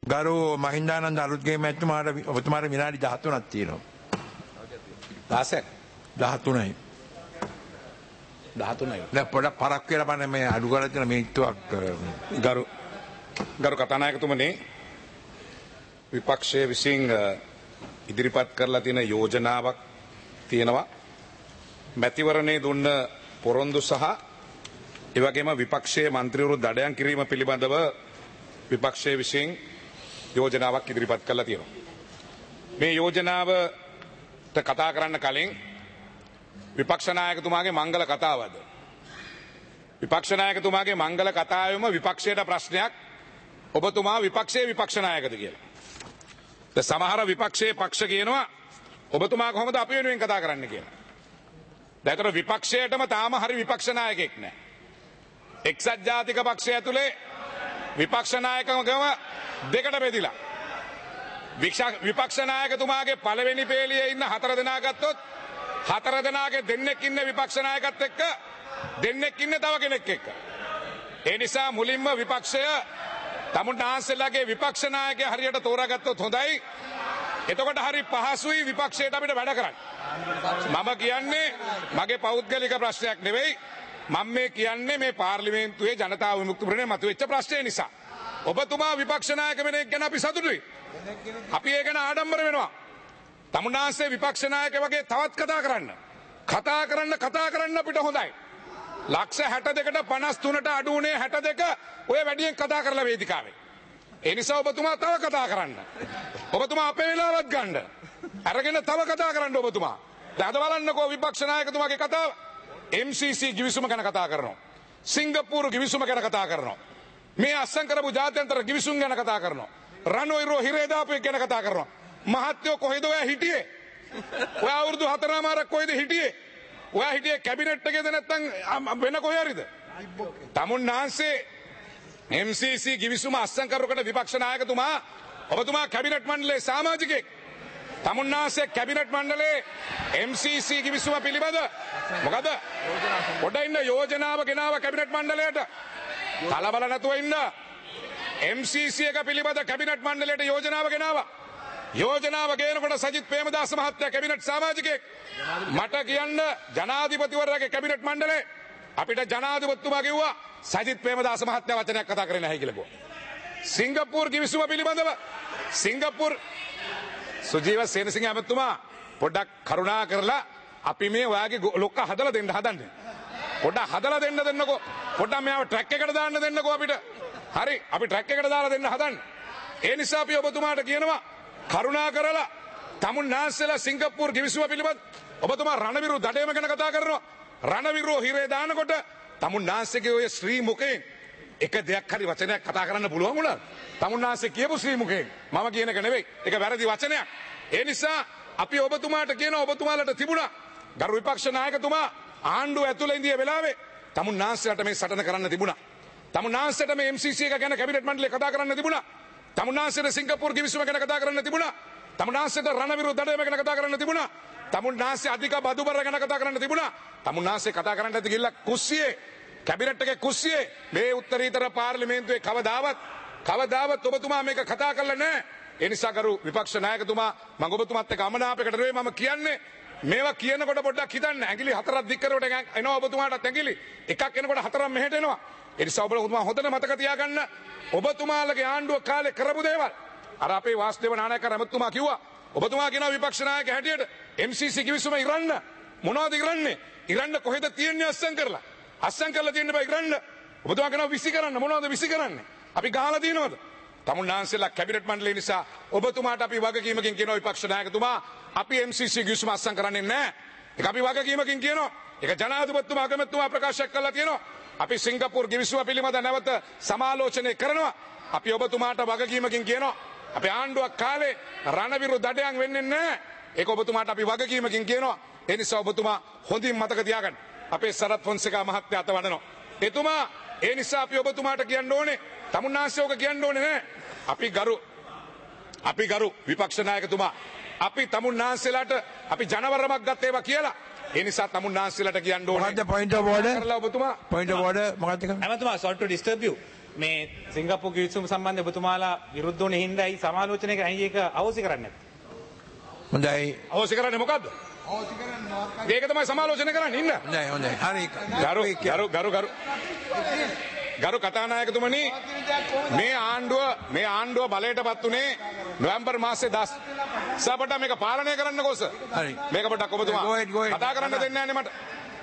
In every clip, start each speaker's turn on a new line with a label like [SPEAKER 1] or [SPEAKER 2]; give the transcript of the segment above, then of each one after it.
[SPEAKER 1] ගරු මහින්දානන්ද අලුත්ගේ මැතිතුමාට ඔබතුමාට විනාඩි 13ක් තියෙනවා.
[SPEAKER 2] 16ක්
[SPEAKER 1] 13යි.
[SPEAKER 2] 13යි.
[SPEAKER 1] දැන් පොඩක් පරක් වෙලා බලන්න මේ අඩු කරලා තියෙන මිනිත්තුවක්
[SPEAKER 2] ගරු කතානායකතුමනි විපක්ෂයේ විසින් ඉදිරිපත් කරලා තියෙන යෝජනාවක් තියෙනවා. මැතිවරණයේ දුන්න පොරොන්දු සහ ඒ වගේම විපක්ෂයේ മന്ത്രിවරු දඩයන් කිරීම පිළිබඳව විපක්ෂයේ විසින් යෝජනාවක් ඉදිරිපත් කරලා තියෙනවා. මේ යෝජනාවට කතා කරන්න කලින් විපක්ෂ නායකතුමාගේ මංගල කතාවද විපක්ෂ නායකතුමාගේ මංගල කතාවෙම විපක්ෂයට ප්‍රශ්නයක් ඔබතුමා විපක්ෂයේ විපක්ෂ නායකද කියලා. සමහර විපක්ෂයේ පක්ෂ කියනවා ඔබතුමා කොහොමද අපි වෙනුවෙන් කතා කරන්න කියලා. දැන් විපක්ෂයටම තාම හරි විපක්ෂ නායකයෙක් නැහැ. එක්සත් ජාතික පක්ෂය ඇතුලේ විපක්ෂ නායකකම දෙකට බෙදිලා. විපක්ෂ නායකතුමාගේ පළවෙනි පේළියේ ඉන්න 4 දෙනා ගත්තොත් 4 දෙනාගේ දෙන්නෙක් ඉන්නේ විපක්ෂ නායකත් එක්ක දෙන්නෙක් ඉන්නේ තව කෙනෙක් එක්ක. ඒ නිසා මුලින්ම විපක්ෂය තමුන්නාන්සේලාගේ විපක්ෂ නායකයා හරියට තෝරාගත්තොත් හොඳයි. එතකොට හරි පහසුයි විපක්ෂයට අපිට වැඩ කරන්න. මම කියන්නේ මගේ පෞද්ගලික ප්‍රශ්නයක් නෙවෙයි. මම මේ කියන්නේ මේ පාර්ලිමේන්තුවේ ජනතා විමුක්ති පෙරමුණේ මතුවෙච්ච ප්‍රශ්නය නිසා. ඔබතුමා විපක්ෂ නායක වෙන එක ගැන අපි සතුටුයි. අපි ඒ ගැන ආඩම්බර වෙනවා. තමුන්නාන්සේ විපක්ෂ නායක වගේ තවත් කතා කරන්න අපිට හොඳයි. ලක්ෂ 62ට 53ට අඩු වුණේ 62 ඔය වැඩියෙන් කතා කරලා වේදිකාවේ. ඒ නිසා ඔබතුමා තව කතා කරන්න. ඔබතුමා අපේ වෙලාවත් ගන්න. අරගෙන තව කතා කරන්න ඔබතුමා. දැන් අද බලන්නකෝ විපක්ෂ නායකතුමාගේ කතාව. MCC ගිවිසුම ගැන කතා කරනවා. සිංගප්පූරු ගිවිසුම ගැන කතා කරනවා. මේ අස්සම් කරපු ජාත්‍යන්තර ගිවිසුම් ගැන කතා කරනවා. රණොයිරෝ හිරේ දාපු එක ගැන කතා කරනවා. මහත්තයෝ කොහෙද ඔයා හිටියේ? ඔයා අවුරුදු 4මාරක් කොහෙද හිටියේ? ඔයා හිටියේ කැබිනට් එකේද නැත්නම් වෙන කොහේ හරිද? තමුන්නාන්සේ MCC ගිවිසුම අස්සම් කරනකොට විපක්ෂ නායකතුමා ඔබතුමා කැබිනට් මණ්ඩලයේ සමාජිකයෙක්. තමුන්නාන්සේ කැබිනට් මණ්ඩලයේ MCC ගිවිසුම පිළිබඳ මොකද පොඩ ඉන්න යෝජනාව ගෙනාව කැබිනට් මණ්ඩලයට. කලබල නැතුව ඉන්න. MCC එක පිළිබඳ කැබිනට් මණ්ඩලයට යෝජනාව ගෙනාවා. යෝජනාව ගේනකොට සජිත් ප්‍රේමදාස මහත්තයා කැබිනට් සමාජිකයෙක්. මට කියන්න ජනාධිපතිවරයාගේ කැබිනට් මණ්ඩලේ අපිට ජනාධිපතිතුමා කිව්වා සජිත් ප්‍රේමදාස මහත්තයා වචනයක් කතා කරන්නේ නැහැ කියලා කිව්වා. සිංගප්පූරු ගිවිසුම පිළිබඳව සිංගප්පූරු සුජීව සේනසිංහ ඇමතුමා පොඩ්ඩක් කරුණා කරලා අපි මේ ඔයාගේ ලොක්ක හදලා දෙන්න හදන්නේ. පොඩ්ඩක් හදලා දෙන්නකෝ. පොඩ්ඩක් මෙයාව ට්‍රැක් එකකට දාන්න දෙන්නකෝ අපිට. හරි අපි ට්‍රැක් එකකට දාලා දෙන්න හදන්නේ. ඒ නිසා අපි ඔබතුමාට කියනවා කරුණා කරලා තමුන්නාන්සේලා සිංගප්පූරු ගිවිසුම පිළිබඳ ඔබතුමා රණවිරු දඩයම ගැන කතා කරනවා. රණවිරුව හිරේ දානකොට තමුන්නාන්සේගේ ඔය ශ්‍රී මුඛයෙන් එක දෙයක් හරි වචනයක් කතා කරන්න පුළුවන් වුණා. තමුන්නාන්සේ කියපු ශ්‍රී මුඛයෙන් මම කියන එක නෙවෙයි. ඒක වැරදි වචනයක්. ඒ නිසා අපි ඔබතුමාට කියනවා ඔබතුමාලට තිබුණා ගරු විපක්ෂ නායකතුමා ආණ්ඩුව ඇතුළේ ඉඳිය වෙලාවේ තමුන්නාන්සේලාට මේ සටන කරන්න තිබුණා. තමුන්නාන්සේට මේ MCC එක ගැන කැබිනට් මණ්ඩලේ කතා කරන්න තිබුණා. තමුන්නාන්සේට සිංගප්පූරු ගිවිසුම ගැන කතා කරන්න තිබුණා. තමුන්නාන්සේට රණවිරු දඩයම ගැන කතා කරන්න තිබුණා. තමුන්නාන්සේ අධික බදුබර ගැන කතා කරන්න තිබුණා. තමුන්නාන්සේ කතා කරන්න ඇති ගිල්ල කුස්සියේ කැබිනට් එකේ කුස්සියේ මේ උත්තරීතර පාර්ලිමේන්තුවේ කවදාවත් ඔබතුමා මේක කතා කරලා නැහැ. ඒ නිසා ගරු විපක්ෂ නායකතුමා මම ඔබතුමාත් එක්ක අමනාපයකට නෙවෙයි මම කියන්නේ මේවා කියනකොට පොඩ්ඩක් හිතන්න. ඇඟිලි 4ක් දික් කරනකොට එනවා ඔබතුමාටත් ඇඟිලි. එකක් එනකොට 4ක් මෙහෙට එනවා. ඒ නිසා ඔබතුමා හොඳට මතක තියාගන්න ඔබතුමාලගේ ආණ්ඩුව කාලේ කරපු දේවල්. අර අපේ වාස්දේව නානායක රමතුමා කිව්වා ඔබතුමා කියනවා විපක්ෂ නායක හැටියට MCC ගිවිසුම ඉරන්න. මොනවද ඉරන්නේ? ඉරන්න කොහෙද තියෙන්නේ අස්සම් කරලා? අස්සම් කරලා තියෙන්න බෑ ඉරන්න. ඔබතුමා කියනවා විසි කරන්න. මොනවද විසි කරන්නේ? අපි ගහලා දිනවද? තමුන්නාන්සේලා කැබිනට් මණ්ඩලය නිසා ඔබතුමාට අපි වගකීමකින් කියනවා විපක්ෂ නායකතුමා අපි MCC ගිවිසුම අස්සම් කරන්නේ නැහැ. ඒක අපි වගකීමකින් කියනවා. ඒක ජනාධිපතිතුමා අගමැතිතුමා ප්‍රකාශ කළා තියෙනවා. අපි සිංගප්පූරු ගිවිසුම පිළිබඳ නැවත සමාලෝචනය කරනවා. අපි ඔබතුමාට වගකීමකින් කියනවා. අපේ ආණ්ඩුවක් කාලේ රණවිරු දඩයන් වෙන්නේ නැහැ. ඒක ඔබතුමාට අපි වගකීමකින් කියනවා. ඒ නිසා ඔබතුමා හොඳින් මතක තියාගන්න. අපේ සරත් ෆොන්සේකා මහත්තයා අත වඩනවා. එතුමා ඒ නිසා අපි ඔබතුමාට කියන්න ඕනේ තමුන්නාන්සේ ඔක කියන්න ඕනේ නැහැ. අපි ගරු විපක්ෂ නායකතුමා අපි තමුන්නාන්සේලාට අපි ජනවරමක් ගත්ත ඒවා කියලා. ඒ නිසා තමුන්නාන්සේලාට කියන්න ඕනේ.
[SPEAKER 1] මොකද්ද point of order?
[SPEAKER 2] කරලා ඔබතුමා
[SPEAKER 1] point of order මොකක්ද?
[SPEAKER 3] ඇමතුමා sorry to disturb you. මේ සිංගප්පූරු කිවිසුම සම්බන්ධ ඔබතුමාලා විරුද්ධ වුණ හින්දායි සමාලෝචනය කරන්නේ ඇයි ඒක අවශ්‍ය කරන්නේ නැත්තේ?
[SPEAKER 1] හොඳයි.
[SPEAKER 2] අවශ්‍ය කරන්නේ මොකද්ද? ඒක තමයි සමාලෝචනය කරන්නේ ඉන්න.
[SPEAKER 1] හොඳයි හොඳයි. හරි.
[SPEAKER 2] ගරු කතානායකතුමනි මේ ආණ්ඩුව බලයටපත් උනේ නොවැම්බර් මාසේ 10. සබට මේක පාලනය කරන්න කොස.
[SPEAKER 1] හරි.
[SPEAKER 2] මේක පොඩ්ඩක් ඔබතුමා
[SPEAKER 1] Go ahead.
[SPEAKER 2] කතා කරන්න දෙන්නේ නැහැ නේ මට.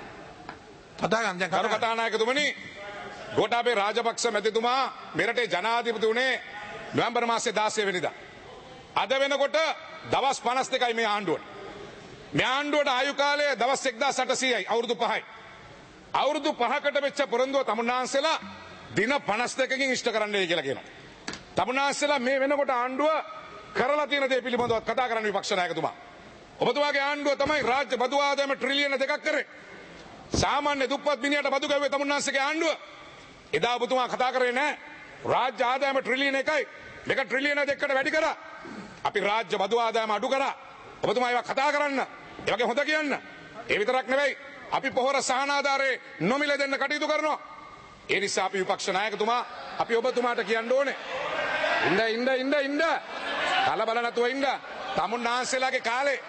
[SPEAKER 1] කතා කරන්න දැන්
[SPEAKER 2] ගරු කතානායකතුමනි ගෝඨාභය රාජපක්ෂ මැතිතුමා මෙරටේ ජනාධිපති උනේ නොවැම්බර් මාසේ 16 වෙනිදා. අද වෙනකොට දවස් 52යි මේ ආණ්ඩුවට. මේ ආණ්ඩුවට ආයු කාලය දවස් 1800යි අවුරුදු 5යි. අවුරුදු 5කට වෙච්ච පොරොන්දුව තමුන්නාන්සලා දින 52කින් ඉෂ්ට කරන්නයි කියලා කියනවා. තමුන්නාන්සලා මේ වෙනකොට ආණ්ඩුව කරලා තියෙන දේ පිළිබඳව කතා කරන්න විපක්ෂ නායකතුමා. ඔබතුමාගේ ආණ්ඩුව තමයි රාජ්‍ය බදු ආදායම ට්‍රිලියන 2ක් කරේ. සාමාන්‍ය දුප්පත් මිනිහට බදු ගැව්වේ තමුන්නාන්සේගේ ආණ්ඩුව. එදා ඔබතුමා කතා කරේ නැහැ. රාජ්‍ය ආදායම ට්‍රිලියන 1යි. මේක ට්‍රිලියන 2කට වැඩි කරා. අපි රාජ්‍ය බදු ආදායම අඩු කරා. ඔබතුමා ඒවා කතා කරන්න. ඒ වගේ හොඳ කියන්න. ඒ විතරක් නෙවෙයි. අපි පොහොර සහනාධාරයේ නොමිල දෙන්න කටයුතු කරනවා. ඒ නිසා අපි විපක්ෂ නායකතුමා අපි ඔබතුමාට කියන්න ඕනේ. ඉන්න. කලබල නැතුව ඉන්න. තමුන්නාන්සේලාගේ කාලේ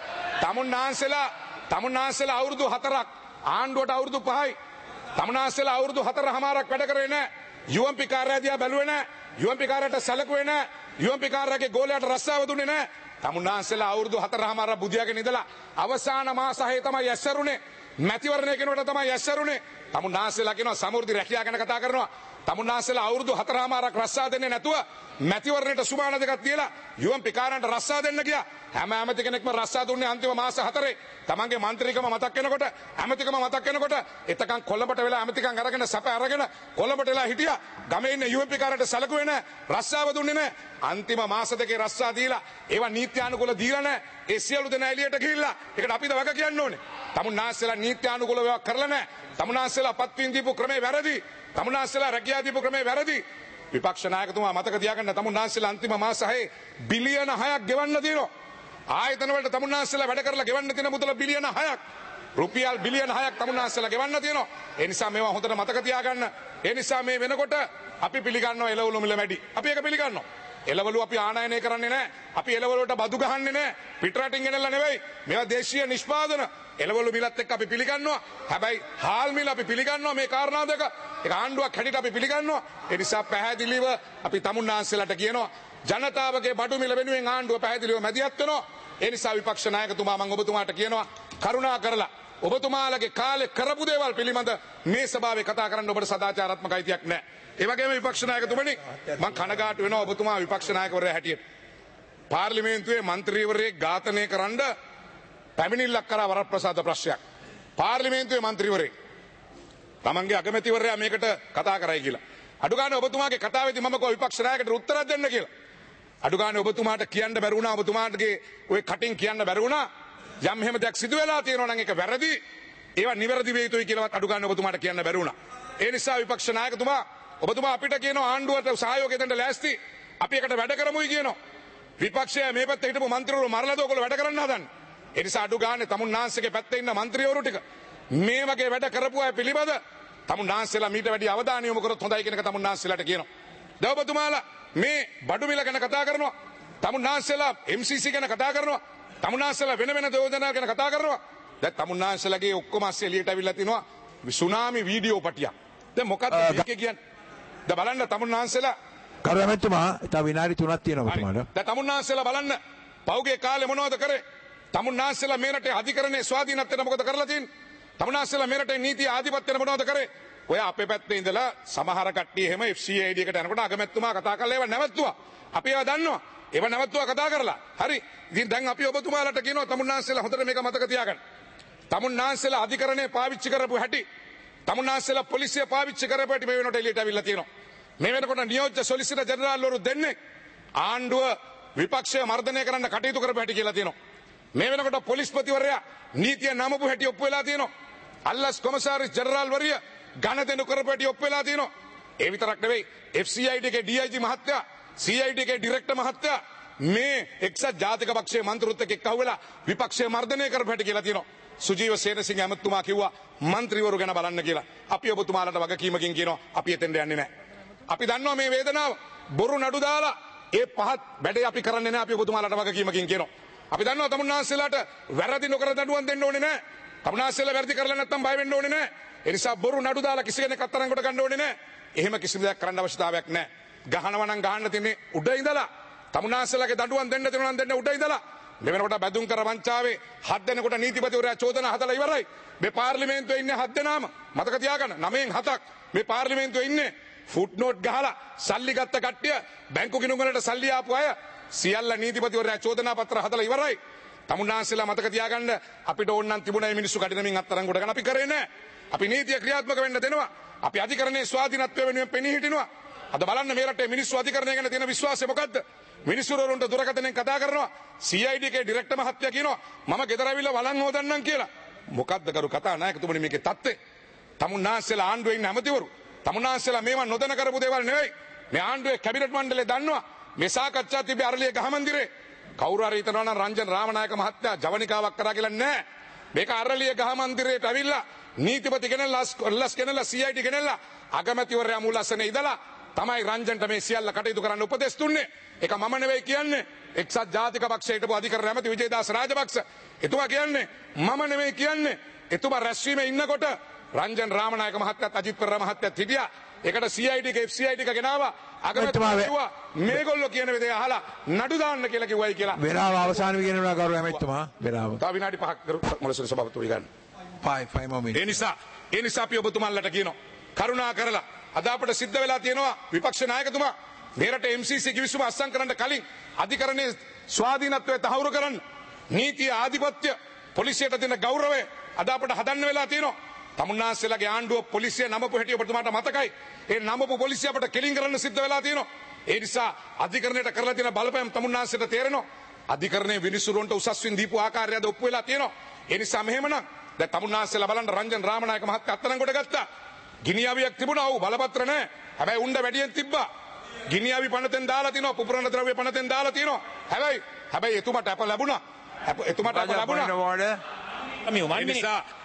[SPEAKER 2] තමුන්නාන්සේලා අවුරුදු 4ක් ආණ්ඩුවට අවුරුදු 5යි. තමුන්නාන්සේලා අවුරුදු 4කමාරක් වැඩ කරේ නැහැ. UMP කාර්යය දිහා බැලුවේ නැහැ. UMP කාර්යයට සැලකුවේ නැහැ. UMP කාර්යයේ ගෝලයට රස්සාව දුන්නේ නැහැ. තමුන්නාන්සේලා අවුරුදු 4කමාරක් බුදියාගෙන ඉඳලා අවසාන මාස 6 තමයි ඇස්සරුනේ. මැතිවරණය කෙනෙකුට තමයි ඇස්සරුනේ. තමුන්නාන්සේලා කියනවා සමෘද්ධි රැකියාව ගැන කතා කරනවා. තමුන්නාන්සේලා අවුරුදු 4කමාරක් රස්සා දෙන්නේ නැතුව මැතිවරණයට සුමාන දෙකක් තියලා UMP කාර්යයන්ට රස්සා දෙන්න ගියා. හැම ඇමති කෙනෙක්ම රස්සා දුන්නේ අන්තිම මාස 4. තමන්ගේ മന്ത്രിකම මතක් වෙනකොට ඇමතිකම මතක් වෙනකොට එතකන් කොළඹට වෙලා ඇමතිකම් අරගෙන සැප අරගෙන කොළඹට වෙලා හිටියා. ගමේ ඉන්න UMP කාර්යයට සැලකුවේ නැහැ. රස්සාව දුන්නේ නැහැ. අන්තිම මාස දෙකේ රස්සා දීලා ඒවා නීත්‍යානුකූල දීලා නැහැ. ඒ සියලු දෙනා එළියට ගිහිල්ලා ඒකට අපිද වග කියන්න ඕනේ. තමුන්නාන්සේලා නීත්‍යානුකූලව ඒවා කරලා නැහැ. තමුන්නාන්සේලා පත්වීම් දීපු ක්‍රමේ වැරදි. තමුන්නාන්සේලා රැකියාව දීපු ක්‍රමේ වැරදි. විපක්ෂ නායකතුමා මතක තියාගන්න තමුන්නාන්සේලා අන්තිම මාස 6 බිලියන 6ක් ගෙවන්න තියෙනවා. ආයතන වලට තමුන්නාන්සේලා වැඩ කරලා ගෙවන්න තියෙන මුදල බිලියන 6ක්. රුපියල් බිලියන 6ක් තමුන්නාන්සේලා ගෙවන්න තියෙනවා. ඒ නිසා මේවා හොඳට මතක තියාගන්න. ඒ නිසා මේ වෙනකොට අපි පිළිගන්නවා එළවලු මිල වැඩි. අපි ඒක පිළිගන්නවා. එළවලු අපි ආනයනය කරන්නේ නැහැ. අපි එළවලු වලට බදු ගහන්නේ නැහැ. පිටරටින් ගෙනල්ලා නෙවෙයි. මේවා දේශීය නිෂ්පාදන. එළවලු මිලත් එක්ක අපි පිළිගන්නවා. හැබැයි හාල් මිල අපි පිළිගන්නවා මේ කාරණා දෙක. ඒක ආණ්ඩුවක් හැටියට අපි පිළිගන්නවා. ඒ නිසා පැහැදිලිව අපි තමුන්නාන්සේලාට කියනවා ජනතාවගේ බඩු මිල වෙනුවෙන් ආණ්ඩුව පැහැදිලිව මැදිහත් වෙනවා. ඒ නිසා විපක්ෂ නායකතුමා මම ඔබතුමාට කියනවා කරුණා කරලා ඔබතුමාලගේ කාලේ කරපු දේවල් පිළිබඳ මේ සභාවේ කතා කරන්න ඔබට සදාචාරාත්මක අයිතියක් නැහැ. ඒ වගේම විපක්ෂ නායකතුමනි මම කනගාටු වෙනවා ඔබතුමා විපක්ෂ නායකවරයා හැටියට. පාර්ලිමේන්තුවේ മന്ത്രിවරයෙක් ඝාතනය කරන්න පැමිණිල්ලක් කරා වරප්‍රසාද ප්‍රශ්නයක්. පාර්ලිමේන්තුවේ മന്ത്രിවරයෙක් තමන්ගේ අගමැතිවරයා මේකට කතා කරයි කියලා. අඩු ගානේ ඔබතුමාගේ කතාවේදී මම කෝ විපක්ෂ නායකට උත්තරයක් දෙන්න කියලා. අඩු ගානේ ඔබතුමාට කියන්න බැරි වුණා ඔබතුමාගේ ඔය කටින් කියන්න බැරි වුණා. යම් එහෙම දෙයක් සිදු වෙලා තියෙනවා නම් ඒක වැරදි. ඒවා නිවැරදි වේ යුතුයි කියලාවත් අඩු ගානේ ඔබතුමාට කියන්න බැරි වුණා. ඒ නිසා විපක්ෂ නායකතුමා ඔබතුමා අපිට කියනවා ආණ්ඩුවට සහයෝගය දෙන්න ලෑස්ති. අපි එකට වැඩ කරමුයි කියනවා. විපක්ෂය මේ පැත්තේ හිටපු മന്ത്രിවරු මරලාද ඔයගොල්ලෝ වැඩ කරන්න හදන්නේ. ඒ නිසා අඩු ගානේ තමුන්නාන්සේගේ පැත්තේ ඉන්න മന്ത്രിවරු ටික මේ වගේ වැඩ කරපු අය පිළිබඳ තමුන්නාන්සේලා මීට වැඩි අවධානය යොමු කරොත් හොඳයි කියන එක තමුන්නාන්සේලාට කියනවා. දැන් ඔබතුමාලා මේ බඩු මිල ගැන කතා කරනවා. තමුන්නාන්සේලා MCC ගැන කතා කරනවා. තමුන්නාන්සේලා වෙන යෝජනා ගැන කතා කරනවා. දැන් තමුන්නාන්සේලාගේ ඔක්කොම අස්සේ එළියට අවිල්ලා තිනවා සුනාමි වීඩියෝ පටියක්. දැන් මොකක්ද මේකේ කියන්නේ? දැන් බලන්න තමුන්නාන්සේලා
[SPEAKER 1] කරුණාමෙතුමා තව විනාඩි 3ක් තියෙනවා ඔබතුමාට.
[SPEAKER 2] දැන් තමුන්නාන්සේලා බලන්න පෞගේ කාලේ මොනවද කරේ? තමුන්නාන්සේලා මේ රටේ අධිකරණයේ ස්වාධීනත්වයට මොකද කරලා තියෙන්නේ? තමුන්නාන්සේලා මේ රටේ නීතිය ආධිපත්‍යයට මොනවද කරේ? ඔය අපේ පැත්තේ ඉඳලා සමහර කට්ටිය එහෙම FCID එකට යනකොට අගමැතිතුමා කතා කරලා ඒව නැවතුවා. අපි ඒව දන්නවා. ඒව නැවතුවා කතා කරලා. හරි. ඉතින් දැන් අපි ඔබතුමාලට කියනවා තමුන්නාන්සේලා හොඳට මේක මතක තියාගන්න. තමුන්නාන්සේලා අධිකරණය පාවිච්චි කරපු හැටි තමුන්නාන්සේලා පොලිසිය පාවිච්චි කරපු හැටි මේ වෙනකොට එළියට අවිල්ලා තියෙනවා. මේ වෙනකොට නියෝජ්‍ය සොලිසිටර් ජෙනරාල්වරු දෙන්නේ ආණ්ඩුව විපක්ෂය මර්ධනය කරන්න කටයුතු කරපු හැටි කියලා තියෙනවා. මේ වෙනකොට පොලිස්පතිවරයා නීතිය නමපු හැටි ඔප්පු වෙලා තියෙනවා. අල්ලස් කොමසාරිස් ජෙනරාල්වරිය ගණදෙනු කරපු හැටි ඔප්පු වෙලා තියෙනවා. ඒ විතරක් නෙවෙයි FCID එකේ DIG මහත්තයා CID එකේ ඩිරෙක්ටර් මහත්තයා මේ එක්සත් ජාතික පක්ෂයේ මන්ත්‍රීවරුත් එක්ක එක්කහුවලා විපක්ෂය මර්ධනය කරපු හැටි කියලා තියෙනවා. සුජීව සේනසිංහ ඇමතුමා කිව්වා മന്ത്രിවරු ගැන බලන්න කියලා. අපි ඔබතුමාලට වගකීමකින් කියනවා අපි එතෙන්ට යන්නේ නැහැ. අපි දන්නවා මේ වේදනාව. බොරු නඩු දාලා ඒ පහත් වැඩේ අපි කරන්නේ නැහැ. අපි ඔබතුමාලට වගකීමකින් කියනවා. අපි දන්නවා තමුන්නාන්සේලාට වැරදි නොකර දඬුවම් දෙන්න ඕනේ නැහැ. තමුන්නාන්සේලා වැරදි කරලා නැත්තම් බය වෙන්න ඕනේ නැහැ. ඒ නිසා බොරු නඩු දාලා කිසි කෙනෙක් අත්අඩංගුවට ගන්න ඕනේ නැහැ. එහෙම කිසිම දෙයක් කරන්න අවශ්‍යතාවයක් නැහැ. ගහනවා නම් ගහන්න තියෙන්නේ උඩ ඉඳලා. තමුන්නාන්සේලාගේ දඬුවම් දෙන්න තියෙනවා නම් දෙන්න උඩ ඉඳලා. මෙවනකොට බැදුම් කර වංචාවේ 7 දෙනෙකුට නීතිපතිවරයා චෝදනා හදලා ඉවරයි. මේ පාර්ලිමේන්තුවේ ඉන්නේ 7 දෙනාම මතක තියාගන්න. 9න් 7ක් මේ පාර්ලිමේන්තුවේ ඉන්නේ. ෆුට්නෝට් ගහලා සල්ලි ගත්ත කට්ටිය බැංකු ගිණුම් වලට සල්ලි ආපු අය සියල්ල නීතිපතිවරයා චෝදනා පත්‍ර හදලා ඉවරයි. තමුන්නාන්සේලා මතක තියාගන්න අපිට ඕන නම් තිබුණා මේ මිනිස්සු කඩිනමින් අත්අඩංගුවට ගන්න අපි කරේ නැහැ. අපි නීතිය ක්‍රියාත්මක වෙන්න දෙනවා. අපි අධිකරණයේ ස්වාධීනත්වය වෙනුවෙන් පෙනී හිටිනවා. අද බලන්න මේ රටේ මිනිස්සු අධිකරණය ගැන තියෙන විශ්වාසය මොකද්ද? මිනිස්සු වරුන්ට දුරකථනයෙන් කතා කරනවා. CID ගේ ඩිරෙක්ටර් මහත්තයා කියනවා මම ගෙදර ඇවිල්ලා වළං හොදන්නම් කියලා. මොකද්ද කරු කතා නායකතුමනි මේකේ තත්ත්වය? තමුන්නාන්සේලා ආණ්ඩුවේ ඉන්න ඇමතිවරු තමුන්නාන්සේලා මේවා නොදැන කරපු දේවල් නෙවෙයි. මේ ආණ්ඩුවේ කැබිනට් මණ්ඩලය දන්නවා. මේ සාකච්ඡා තිබේ අරලිය ගහ මන්දිරේ. කවුරු හරි හිතනවා නම් රංජන් රාමනායක මහත්තයා ජවනිකාවක් කරා කියලා නෑ. මේක අරලිය ගහ මන්දිරේට ඇවිල්ලා නීතිපති ගෙනල්ලා ලස් ගෙනල්ලා CID ගෙනල්ලා අගමැතිවරයා මුලස්සනේ ඉඳලා තමයි රංජන්ට මේ සියල්ල කටයුතු කරන්න උපදෙස් දුන්නේ. ඒක මම නෙවෙයි කියන්නේ. එක්සත් ජාතික පක්ෂයේ හිටපු අධිකරණ ඇමති විජේදාස රාජපක්ෂ. එතුමා කියන්නේ මම නෙවෙයි කියන්නේ. එතුමා රැස්වීමේ ඉන්නකොට රංජන් රාමනායක මහත්තයාත් අජිත් පෙරේරා මහත්තයාත් හිටියා. ඒකට CID එක FCID එක ගෙනාවා. අගමැතිතුමා කිව්වා මේගොල්ලෝ කියන දේ අහලා නඩු දාන්න කියලා කිව්වයි කියලා.
[SPEAKER 1] වෙලාව අවසන් වෙනවා කරු ඇමතිතුමා. වෙලාව.
[SPEAKER 2] තව විනාඩි 5ක් මොළසොරි සභාපතිතුමා ගන්න.
[SPEAKER 1] 5 more minutes.
[SPEAKER 2] ඒ නිසා අපි ඔබතුමාලට කියනවා කරුණා කරලා අද අපිට සිද්ධ වෙලා තියෙනවා විපක්ෂ නායකතුමා මේ රටේ MCC කිවිසුම අත්සන් කරන්න කලින් අධිකරණයේ ස්වාධීනත්වය තහවුරු කරන්න නීතිය ආධිපත්‍ය පොලිසියට දෙන ගෞරවය අද අපිට හදන්න වෙලා තියෙනවා. තමුන්නාන්සේලාගේ ආණ්ඩුව පොලිසිය නමපු හැටි ඔබතුමාට මතකයි. ඒ නමපු පොලිසිය අපිට කෙලින් කරන්න සිද්ධ වෙලා තියෙනවා. ඒ නිසා අධිකරණයට කරලා තියෙන බලපෑම් තමුන්නාන්සේට තේරෙනවා. අධිකරණයේ විනිසුරුන්ට උසස්වින් දීපු ආකාරය අද ඔප්පු වෙලා තියෙනවා. ඒ නිසා මෙහෙමනම් දැන් තමුන්නාන්සේලා බලන්න රංජන් රාමනායක මහත්තයා අත්අඩංගුවට ගත්තා. ගිනියාවියක් තිබුණා. ඔව් බලපත්‍ර නැහැ. හැබැයි උණ්ඩ වැඩියෙන් තිබ්බා. ගිනියාවි පනතෙන් දාලා තිනවා. පුපුරන ද්‍රව්‍ය පනතෙන් දාලා තිනවා. හැබැයි එතුමාට අප ලැබුණා. එතුමාට අප ලැබුණා.
[SPEAKER 3] මේ 1 minute.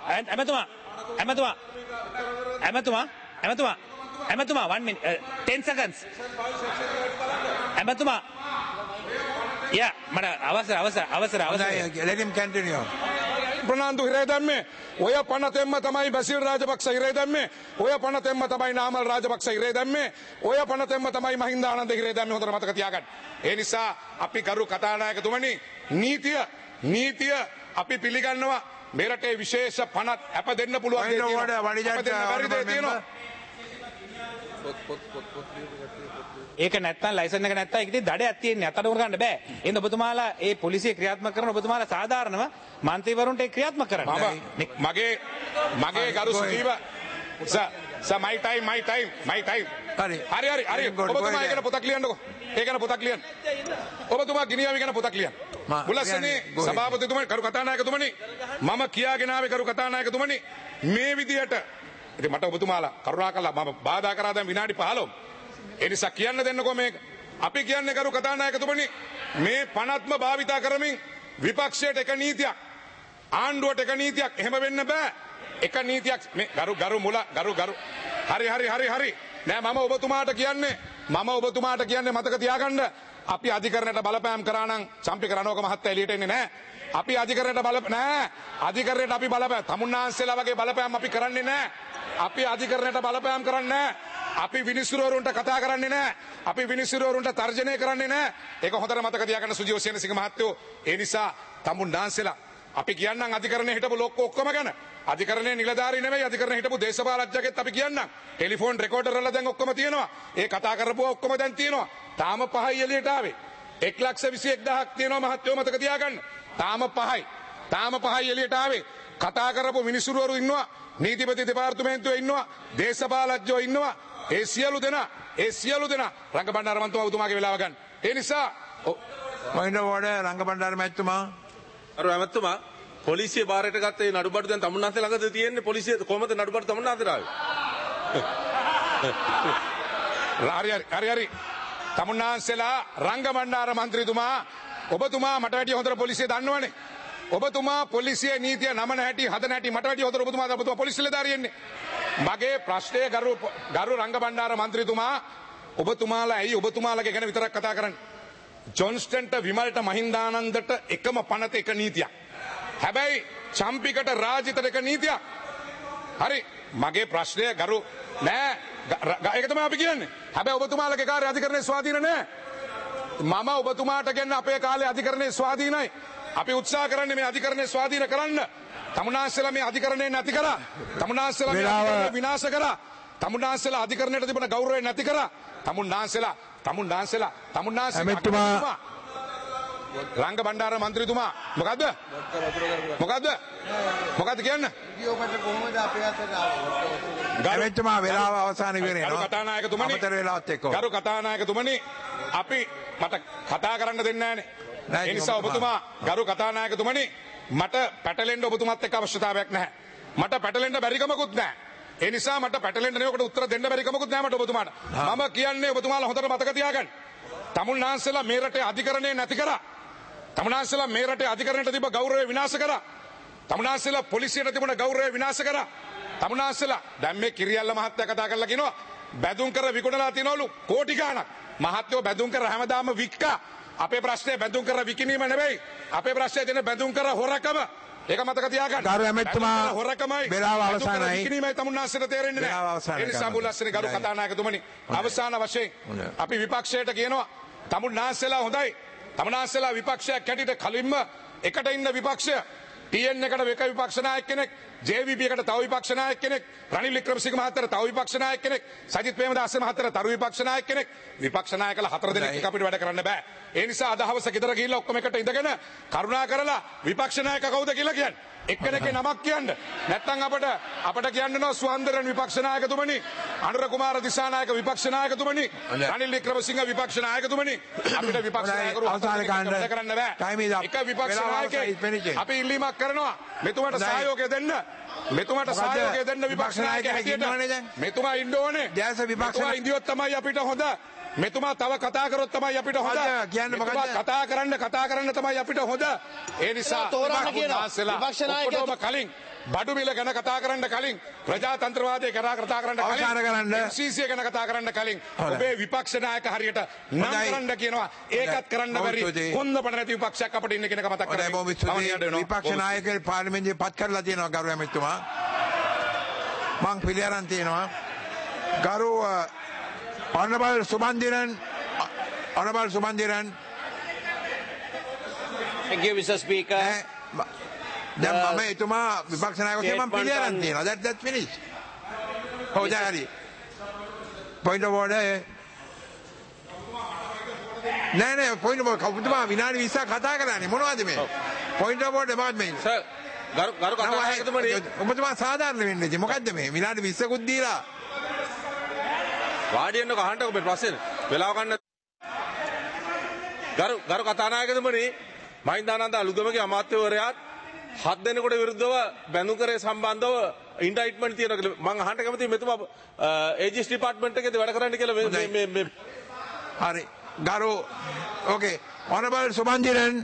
[SPEAKER 3] ඇමතුමා 1 minute 10 seconds. ඇමතුමා මට අවසර.
[SPEAKER 1] Let him continue.
[SPEAKER 2] ප්‍රනාන්දු හිරේ දැම්මේ ඔය පනතෙන්ම තමයි බසිල් රාජපක්ෂ හිරේ දැම්මේ ඔය පනතෙන්ම තමයි නාමල් රාජපක්ෂ හිරේ දැම්මේ ඔය පනතෙන්ම තමයි මහින්ද ආනන්ද හිරේ දැම්මේ හොඳට මතක තියාගන්න. ඒ නිසා අපි කරු කතානායකතුමනි නීතිය අපි පිළිගන්නවා. මේ රටේ විශේෂ පනත් අප දෙන්න පුළුවන් දේ තියෙනවා.
[SPEAKER 3] ඒක නැත්තම් ලයිසන් එක නැත්තම් ඒක ඉතින් දඩයක් තියෙන්නේ අතට ගන්න බෑ. එහෙනම් ඔබතුමාලා ඒ පොලිසිය ක්‍රියාත්මක කරන ඔබතුමාලා සාධාරණව මන්ත්‍රීවරුන්ට ඒක ක්‍රියාත්මක කරන්න.
[SPEAKER 2] මගේ ගරු සුජීව my time. හරි. ඔබතුමා ඒකන පොතක් ලියන්නකෝ. ඒකන පොතක් ලියන්න. ඔබතුමා ගිනියාවි ගැන පොතක් ලියන්න. මුලස්සනේ සභාපතිතුමනි කරු කතානායකතුමනි මම කියාගෙන ආවේ කරු කතානායකතුමනි මේ විදියට ඉතින් මට ඔබතුමාලා කරුණාකරලා මම බාධා කරා දැන් විනාඩි 15. ඒ නිසා කියන්න දෙන්නකෝ මේක. අපි කියන්නේ කරු කතානායකතුමනි මේ පනත්ම භාවිතා කරමින් විපක්ෂයට එක නීතියක් ආණ්ඩුවට එක නීතියක් එහෙම වෙන්න බෑ. එක නීතියක් මේ ගරු හරි නෑ මම ඔබතුමාට කියන්නේ මතක තියාගන්න අපි අධිකරණයට බලපෑම් කරා නම් චම්පි කරනෝක මහත්තයා එළියට එන්නේ නෑ. අපි අධිකරණයට අධිකරණයට අපි බලපෑම් තමුන්නාන්සේලා වගේ බලපෑම් අපි කරන්නේ නෑ. අපි අධිකරණයට බලපෑම් කරන්නේ නෑ. අපි විනිසුරුවරුන්ට කතා කරන්නේ නෑ. අපි විනිසුරුවරුන්ට තර්ජනය කරන්නේ නෑ. ඒක හොඳට මතක තියාගන්න සුජීව සේනසිංහ මහත්තයෝ. ඒ නිසා තමුන්නාන්සේලා අපි කියන්නම් අධිකරණයේ හිටපු ලොක්කෝ ඔක්කොම ගැන. අධිකරණයේ නිලධාරී නෙමෙයි අධිකරණයේ හිටපු දේශපාලඥයෙක්ත් අපි කියන්නම්. ටෙලිෆෝන් රෙකෝඩර් වල දැන් ඔක්කොම තියෙනවා. ඒ කතා කරපුවා ඔක්කොම දැන් තියෙනවා. තාම 5යි එළියට ආවේ. 1,21,000ක් තියෙනවා මහත්තයෝ මතක තියාගන්න. තාම 5යි එළියට ආවේ. කතා කරපු මිනිසුරුවරු ඉන්නවා. නීතිපති දෙපාර්තමේන්තුවේ ඉන්නවා. දේශපාලඥයෝ ඉන්නවා. ඒ සියලු දෙනා රංගබණ්ඩාර මන්තුමා උතුමාගේ වෙලාව ගන්න. ඒ නිසා
[SPEAKER 1] point of order රංගබණ්ඩාර මැතිතුමා
[SPEAKER 4] අර ඇමතුමා පොලිසිය බාරයට ගත්ත ඒ නඩුබඩු දැන් තමුන්නාන්සේ ළඟද තියෙන්නේ පොලිසිය කොහමද නඩුබඩු තමුන්නාන්සේට ආවේ
[SPEAKER 2] හරි තමුන්නාන්සේලා රංගබණ්ඩාර මන්ත්‍රීතුමා ඔබතුමා මට වැඩිය හොඳට පොලිසිය දන්නවනේ. ඔබතුමා පොලිසිය නීතිය නමන හැටි හදන හැටි මට වැඩිය හොඳට ඔබතුමා පොලිසිය නිලධාරියෙන්නේ. මගේ ප්‍රශ්නය ගරු රංගබණ්ඩාර මන්ත්‍රීතුමා ඔබතුමාලා ඇයි ඔබතුමාලගේ ගැන විතරක් කතා කරන්නේ? ජොන්ස්ටන්ට විමල්ට මහින්දානන්දට එකම පනත එක නීතියක්. හැබැයි චම්පිකට රාජිතට එක නීතියක්. හරි මගේ ප්‍රශ්නය ගරු නෑ ඒක තමයි අපි කියන්නේ. හැබැයි ඔබතුමාලගේ කාර්ය අධිකරණයේ ස්වාධීන නෑ. මම ඔබතුමාට කියන්න අපේ කාලේ අධිකරණයේ ස්වාධීනයි. අපි උත්සාහ කරන්නේ මේ අධිකරණයේ ස්වාධීන කරන්න. තමුන්නාන්සේලා මේ අධිකරණය නැති කරා. තමුන්නාන්සේලා මේ අධිකරණය විනාශ කරා. තමුන්නාන්සේලා අධිකරණයට තිබුණ ගෞරවය නැති කරා. තමුන්නාන්සේලා රංග බණ්ඩාර මන්ත්‍රීතුමා මොකද්ද කියන්න?
[SPEAKER 1] ගමෙච්චමා වෙලාව අවසාන වෙනවා.
[SPEAKER 2] ගරු කතානායකතුමනි
[SPEAKER 1] අමතර වෙලාවත් එක්ක.
[SPEAKER 2] ගරු කතානායකතුමනි අපි මට කතා කරන්න දෙන්නේ නැහැ. ඒ නිසා ඔබතුමා ගරු කතානායකතුමනි මට පැටලෙන්න ඔබතුමාත් එක්ක අවශ්‍යතාවයක් නැහැ. මට පැටලෙන්න බැරිකමකුත් නැහැ. ඒ නිසා මට පැටලෙන්න නෙවෙයි ඔකට උත්තර දෙන්න බැරිකමකුත් නැහැ මට ඔබතුමාට. මම කියන්නේ ඔබතුමාලා හොඳට මතක තියාගන්න. තමුන්නාන්සේලා මේ රටේ අධිකරණය නැති කරා. තමුන්නාන්සේලා මේ රටේ අධිකරණයට තිබ්බ ගෞරවය විනාශ කරා. තමුන්නාන්සේලා පොලිසියට තිබුණ ගෞරවය විනාශ කරා. තමුන්නාන්සේලා දැන් මේ කිරියල්ල මහත්තයා කතා කරලා කියනවා බැදුම් කර විකුණලා තියනවලු කෝටි ගාණක්. මහත්තයෝ බැදුම් කර හැමදාම වික්කා. අපේ ප්‍රශ්නේ බැදුම් කර විකිනීම නෙවෙයි. අපේ ප්‍රශ්නේ තියෙන බැදුම් කර හොරකම. ඒක මතක තියාගන්න.
[SPEAKER 1] ගරු ඇමතුමා
[SPEAKER 2] හොරකමයි.
[SPEAKER 1] වෙලාව අවසానයි.
[SPEAKER 2] විකිනීමයි තමුන්නාන්සේට තේරෙන්නේ නැහැ. ඒ නිසා මුල්ලාස්සේ ගරු කතානායකතුමනි අවසාන වශයෙන් අපි විපක්ෂයට කියනවා තමුන්නාන්සේලා හොඳයි. තමුන්නාන්සේලා විපක්ෂයක් හැටියට කලින්ම එකට ඉන්න විපක්ෂය TN එකට එක විපක්ෂ නායක කෙනෙක්, JVP එකට තව විපක්ෂ නායක කෙනෙක්, රනිල් වික්‍රමසිංහ මහත්තයාට තව විපක්ෂ නායක කෙනෙක්, සජිත් ප්‍රේමදාස මහත්තයාට තව විපක්ෂ නායක කෙනෙක්. විපක්ෂ නායකලා 4 දෙනෙක් එක අපිට වැඩ කරන්න බෑ. ඒ නිසා අද හවස ගෙදර ගිහිල්ලා ඔක්කොම එකට ඉඳගෙන කරුණා කරලා විපක්ෂ නායක කවුද කියලා කියන්න. එක්කෙනෙක්ගේ නමක් කියන්න. නැත්නම් අපට කියන්න නෝ සුවන්දරන් විපක්ෂ නායකතුමනි, අනුර කුමාර දිසානායක විපක්ෂ නායකතුමනි, රනිල් වික්‍රමසිංහ විපක්ෂ නායකතුමනි අපිට විපක්ෂ නායකරු
[SPEAKER 1] අවසාන කාණ්ඩ
[SPEAKER 2] කරන්න බෑ. එක විපක්ෂ නායකයෙක් අපි ඉල්ලීමක් කරනවා මෙතුමාට සහයෝගය දෙන්න. මෙතුමාට සහයෝගය දෙන්න විපක්ෂ නායකයෙක් හැටියට. මෙතුමා ඉන්න ඕනේ.
[SPEAKER 1] දැස විපක්ෂ
[SPEAKER 2] මෙතුමා ඉඳියොත් තමයි අපිට හොඳ. මෙතුමා තව කතා කරොත් තමයි අපිට හොඳ. කතා කරන්න තමයි අපිට හොඳ. ඒ නිසා විපක්ෂ නායකයෝ කලින් බඩු මිල ගැන කතා කරන්න කලින්, ප්‍රජාතන්ත්‍රවාදය ගැන කතා කරන්න කලින්, MCC ගැන කතා කරන්න කලින් ඔබේ විපක්ෂ නායක හරියට නම් කරන්න කියනවා. ඒකත් කරන්න බැරි කොන්ද පණ නැති විපක්ෂයක් අපිට ඉන්න කෙනෙක් මතක් කරගන්න.
[SPEAKER 1] විපක්ෂ නායකයෝ පාර්ලිමේන්තුවේ පත් කරලා තියෙනවා ගරු ඇමතුමා. මං පිළිඅරන් තියෙනවා. ගරු Honorable Sumandiran.
[SPEAKER 5] Thank you, Mr. Speaker.
[SPEAKER 1] දැන් මම එතුමා විපක්ෂ නායකයෙක් මම පිළිඅරන් තියෙනවා. That's finished. ඔව් දැන් හරි. Point of order. නෑ point of order කවුරුතුමා විනාඩි 20ක් කතා කරන්නේ මොනවද මේ? Point of order මොකක්ද මේ?
[SPEAKER 4] සර් ගරු කතානායකතුමනි
[SPEAKER 1] ඔබතුමා සාධාරණ වෙන්නේ නැති. මොකද්ද මේ? විනාඩි 20කුත් දීලා
[SPEAKER 4] වාඩි වෙන්න කහන්නකො මේ ප්‍රශ්නේ. වෙලාව ගන්න. ගරු කතානායකතුමනි මහින්දානන්ද අලුගමගේ අමාත්‍යවරයාත් 7 දෙනෙකුට විරුද්ධව බැඳුම් කරේ සම්බන්ධව ඉන්ඩයිට්මන්ට් තියෙනවා කියලා මම අහන්න කැමතියි මෙතුමා ඒජිස් ඩිපාර්ට්මන්ට් එකේදී වැඩ කරන්න කියලා මේ
[SPEAKER 1] හරි ගරු okay honorable Sumandiran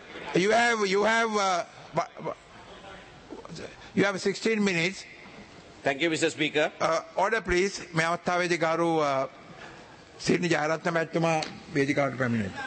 [SPEAKER 1] you have 16 minutes.
[SPEAKER 5] Thank you, Mr. Speaker.
[SPEAKER 1] Order please. මේ අවස්ථාවේදී ගරු සිරිනි ජයරත්න මැතිතුමා වේදිකාවට පැමිණෙන්න.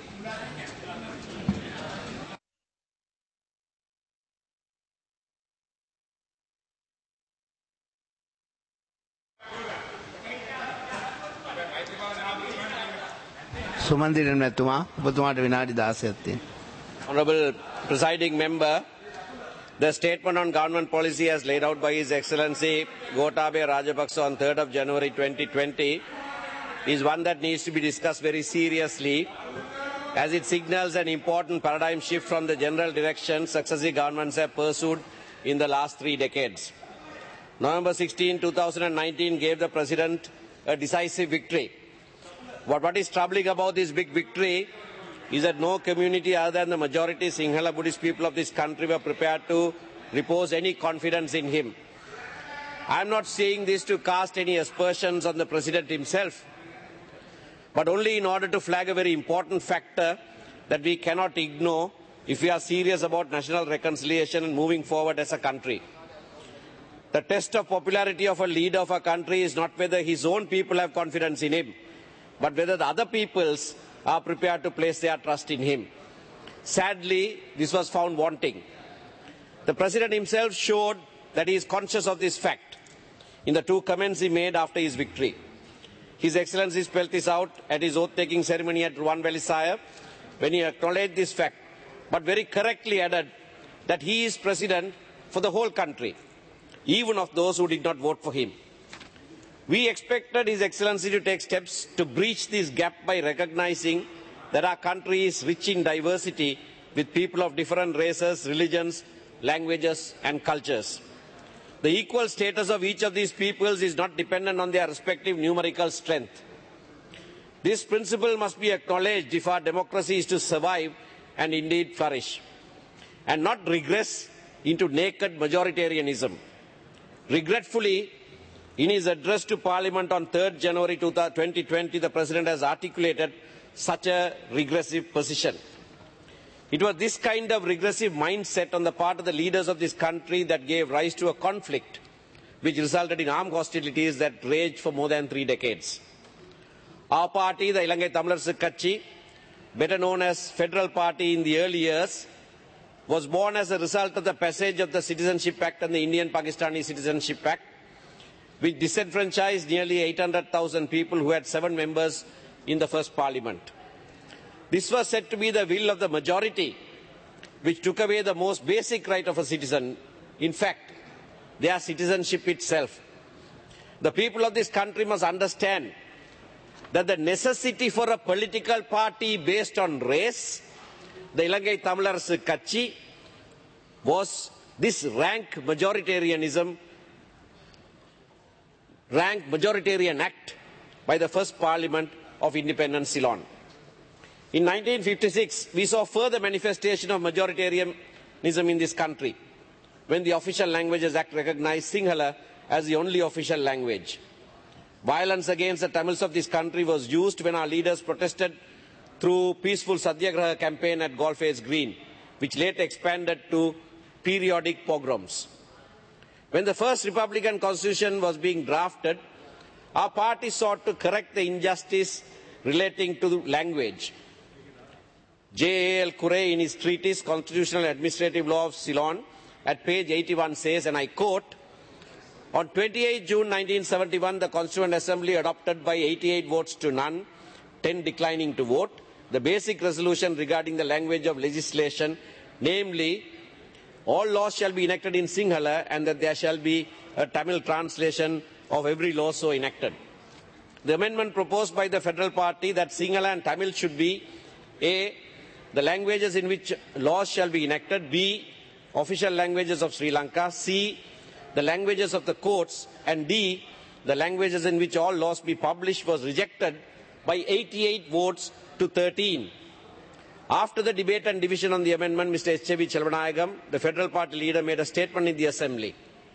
[SPEAKER 6] Sumandiran මැතිතුමා ඔබතුමාට විනාඩි 16ක් තියෙනවා.
[SPEAKER 5] Honorable Presiding Member, the statement on government policy as laid out by His Excellency Gotabaya Rajapaksa on 3rd of January 2020 is one that needs to be discussed very seriously, as it signals an important paradigm shift from the general direction successive governments have pursued in the last 3 decades. November 16, 2019 gave the President a decisive victory. What is troubling about this big victory is that no community other than the majority Sinhala Buddhist people of this country were prepared to repose any confidence in him. I am not saying this to cast any aspersions on the President himself, but only in order to flag a very important factor that we cannot ignore if we are serious about national reconciliation and moving forward as a country. The test of popularity of a leader of a country is not whether his own people have confidence in him, but whether the other peoples are prepared to place their trust in him. Sadly, this was found wanting. The President himself showed that he is conscious of this fact in the two comments he made after his victory. His Excellency spelled this out at his oath-taking ceremony at Ruwanvelisaya when he acknowledged this fact, but very correctly added that he is President for the whole country, even of those who did not vote for him. We expected His Excellency to take steps to breach this gap by recognizing that our country is rich in diversity with people of different races, religions, languages and cultures. The equal status of each of these peoples is not dependent on their respective numerical strength. This principle must be acknowledged if our democracy is to survive and indeed flourish, and not regress into naked majoritarianism. Regretfully, in his address to Parliament on 3rd January 2020, the President has articulated such a regressive position. It was this kind of regressive mindset on the part of the leaders of this country that gave rise to a conflict which resulted in armed hostilities that raged for more than 3 decades. Our party, the Ilangai Tamilarsu Katchi, better known as Federal Party in the early years, was born as a result of the passage of the Citizenship Act and the Indian-Pakistani Citizenship Act, which disenfranchised nearly 800,000 people who had 7 members in the first Parliament. This was said to be the will of the majority, which took away the most basic right of a citizen, in fact, their citizenship itself. The people of this country must understand that the necessity for a political party based on race, the Ilangai Tamilarsu Katchi, was this rank majoritarian act by the first Parliament of independent Ceylon. In 1956, we saw further manifestation of majoritarianism in this country when the Official Languages Act recognized Sinhala as the only official language. Violence against the Tamils of this country was used when our leaders protested through peaceful Satyagraha campaign at Golface Green, which later expanded to periodic pogroms. When the first Republican Constitution was being drafted, our party sought to correct the injustice relating to language. J.A.L. Curey, in his treatise Constitutional Administrative Law of Ceylon, at page 81 says, and I quote, "On 28 June 1971, the Constituent Assembly adopted by 88 votes to none, 10 declining to vote, the basic resolution regarding the language of legislation, namely, all laws shall be enacted in Sinhala and that there shall be a Tamil translation of every law so enacted." The amendment proposed by the Federal Party that Sinhala and Tamil should be A, the languages in which laws shall be enacted, B, official languages of Sri Lanka, C, the languages of the courts, and D, the languages in which all laws be published, was rejected by 88 votes to 13. After the debate and division on the amendment, Mr. H.V. Chelvanayagam, the Federal Party leader, made a statement in the Assembly.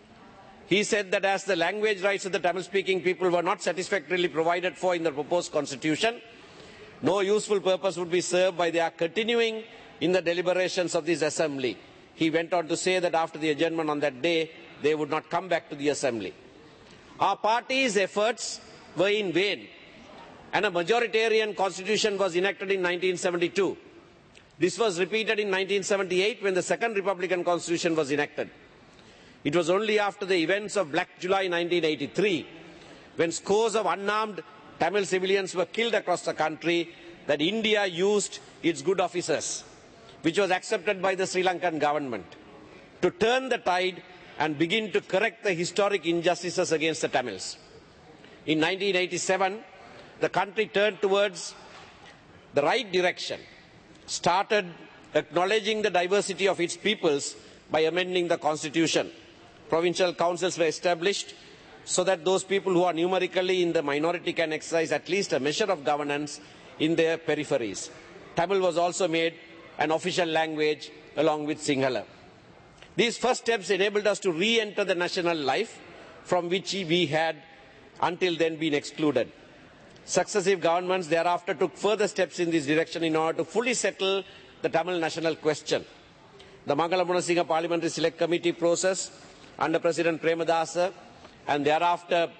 [SPEAKER 5] He said that as the language rights of the Tamil-speaking people were not satisfactorily provided for in the proposed constitution, no useful purpose would be served by their continuing in the deliberations of this Assembly. He went on to say that after the adjournment on that day, they would not come back to the Assembly. Our party's efforts were in vain, and a majoritarian constitution was enacted in 1972. This was repeated in 1978 when the second Republican Constitution was enacted. It was only after the events of Black July 1983, when scores of unarmed Tamil civilians were killed across the country, that India used its good offices, which was accepted by the Sri Lankan government, to turn the tide and begin to correct the historic injustices against the Tamils. In 1987, the country turned towards the right direction, started acknowledging the diversity of its peoples by amending the constitution. Provincial councils were established so that those people who are numerically in the minority can exercise at least a measure of governance in their peripheries. Tamil was also made an official language along with Sinhala. These first steps enabled us to re-enter the national life from which we had until then been excluded. Successive governments thereafter took further steps in this direction in order to fully settle the Tamil national question. The Mangala Munasinghe Parliamentary Select Committee process under President Premadasa and thereafter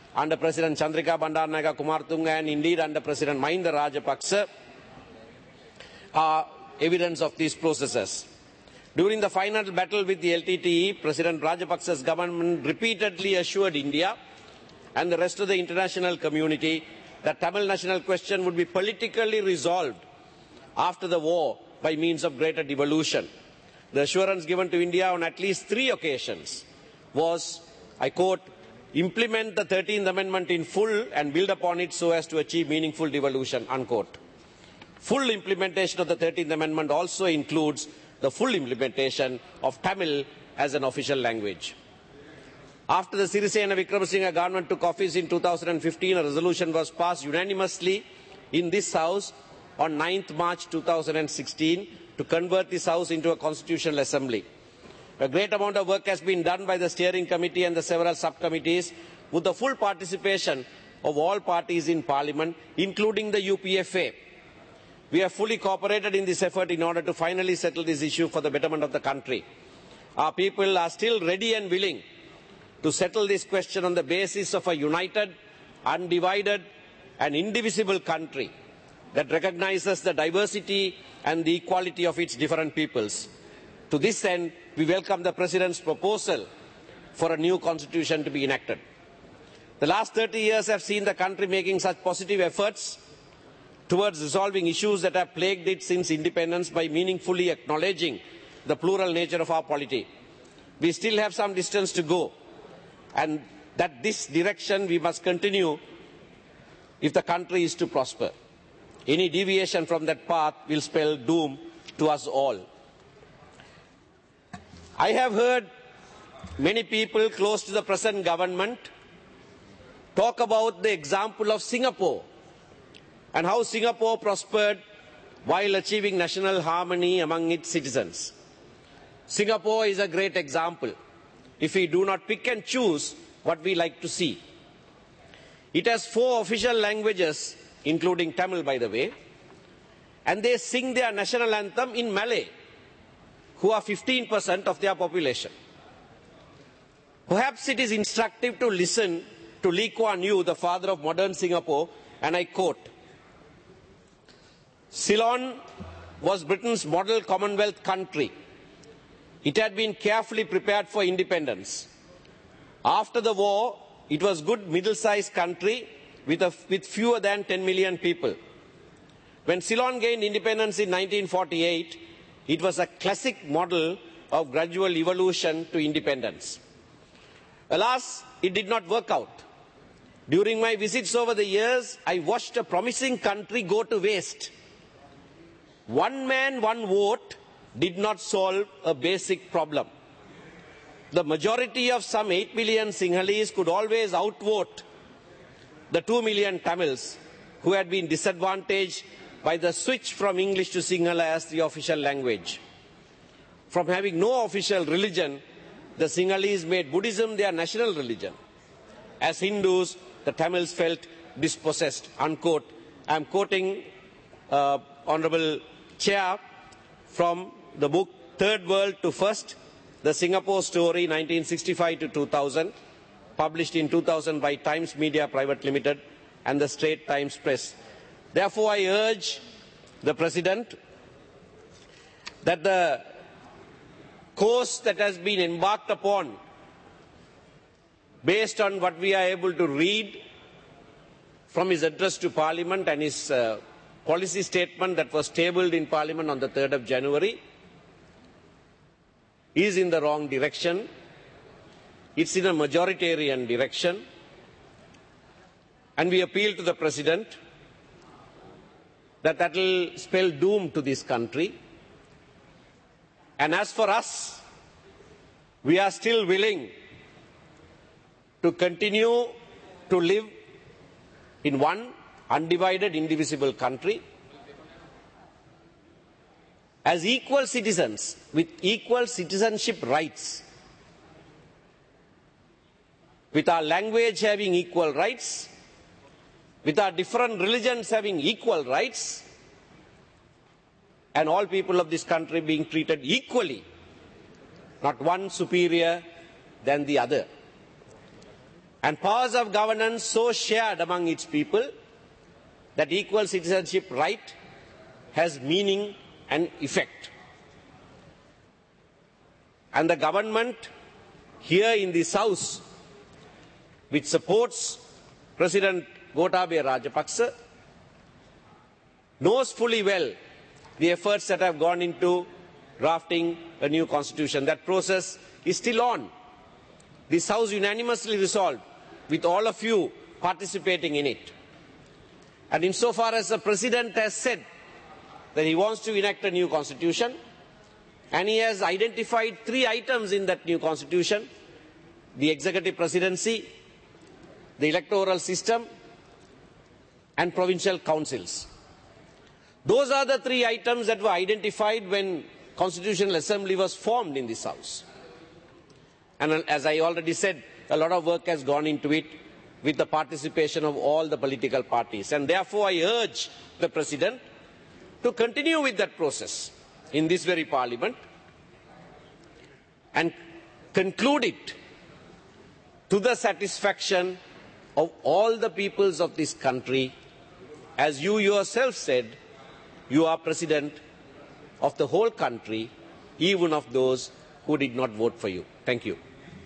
[SPEAKER 5] under President Chandrika Bandaranaike Kumartunga and indeed under President Mahinda Rajapaksa are evidence of these processes. During the final battle with the LTTE, President Rajapaksa's government repeatedly assured India and the rest of the international community that Tamil national question would be politically resolved after the war by means of greater devolution. The assurance given to India on at least 3 occasions was, I quote, implement the 13th Amendment in full and build upon it so as to achieve meaningful devolution, unquote. Full implementation of the 13th Amendment also includes the full implementation of Tamil as an official language. After the Sirisena Wickremesinghe government took office in 2015, a resolution was passed unanimously in this House on 9th March 2016 to convert this House into a constitutional assembly. A great amount of work has been done by the steering committee and the several subcommittees with the full participation of all parties in Parliament, including the UPFA. We have fully cooperated in this effort in order to finally settle this issue for the betterment of the country. Our people are still ready and willing to settle this question on the basis of a united, undivided and indivisible country that recognizes the diversity and the equality of its different peoples. To this end, we welcome the President's proposal for a new constitution to be enacted. The last 30 years have seen the country making such positive efforts towards resolving issues that have plagued it since independence by meaningfully acknowledging the plural nature of our polity. We still have some distance to go, and that this direction we must continue if the country is to prosper. Any deviation from that path will spell doom to us all. I have heard many people close to the present government talk about the example of Singapore and how Singapore prospered while achieving national harmony among its citizens. Singapore is a great example if we do not pick and choose what we like to see. It has 4 official languages, including Tamil, by the way, and they sing their national anthem in Malay, who are 15% of their population. Perhaps it is instructive to listen to Lee Kuan Yew, the father of modern Singapore, and I quote, Ceylon was Britain's model Commonwealth country. It had been carefully prepared for independence. After the war, it was a good middle-sized country with fewer than 10 million people. When Ceylon gained independence in 1948, it was a classic model of gradual evolution to independence. Alas, it did not work out. During my visits over the years, I watched a promising country go to waste. One man, one vote did not solve a basic problem. The majority of some 8 million Sinhalese could always outvote the 2 million Tamils who had been disadvantaged by the switch from English to Sinhala as the official language. From having no official religion, the Sinhalese made Buddhism their national religion. As Hindus, the Tamils felt dispossessed, unquote. I am quoting Honorable Chair from the book Third World to First, The Singapore Story 1965 to 2000, published in 2000 by Times Media Private Limited and the Straits Times Press. Therefore, I urge the President that the course that has been embarked upon, based on what we are able to read from his address to Parliament and his policy statement that was tabled in Parliament on the 3rd of January, is in the wrong direction. It's in a majoritarian direction. And we appeal to the President that will spell doom to this country. And as for us, we are still willing to continue to live in one undivided, indivisible country as equal citizens with equal citizenship rights, with our language having equal rights, with our different religions having equal rights, and all people of this country being treated equally, not one superior than the other. and powers of governance so shared among its people that equal citizenship right has meaning and effect. And the government here in this house, which supports President Gotabaya Rajapaksa, knows fully well the efforts that have gone into drafting a new constitution. That process is still on. This house unanimously resolved, with all of you participating in it. And insofar as the President has said that he wants to enact a new constitution, and he has identified 3 items in that new constitution: the executive presidency, the electoral system, and provincial councils. Those are the 3 items that were identified when Constitutional Assembly was formed in this house. And as I already said, a lot of work has gone into it with the participation of all the political parties. And therefore I urge the President to continue with that process in this very Parliament and conclude it to the satisfaction of all the peoples of this country. As you yourself said, you are President of the whole country, even of those who did not vote for you. Thank you.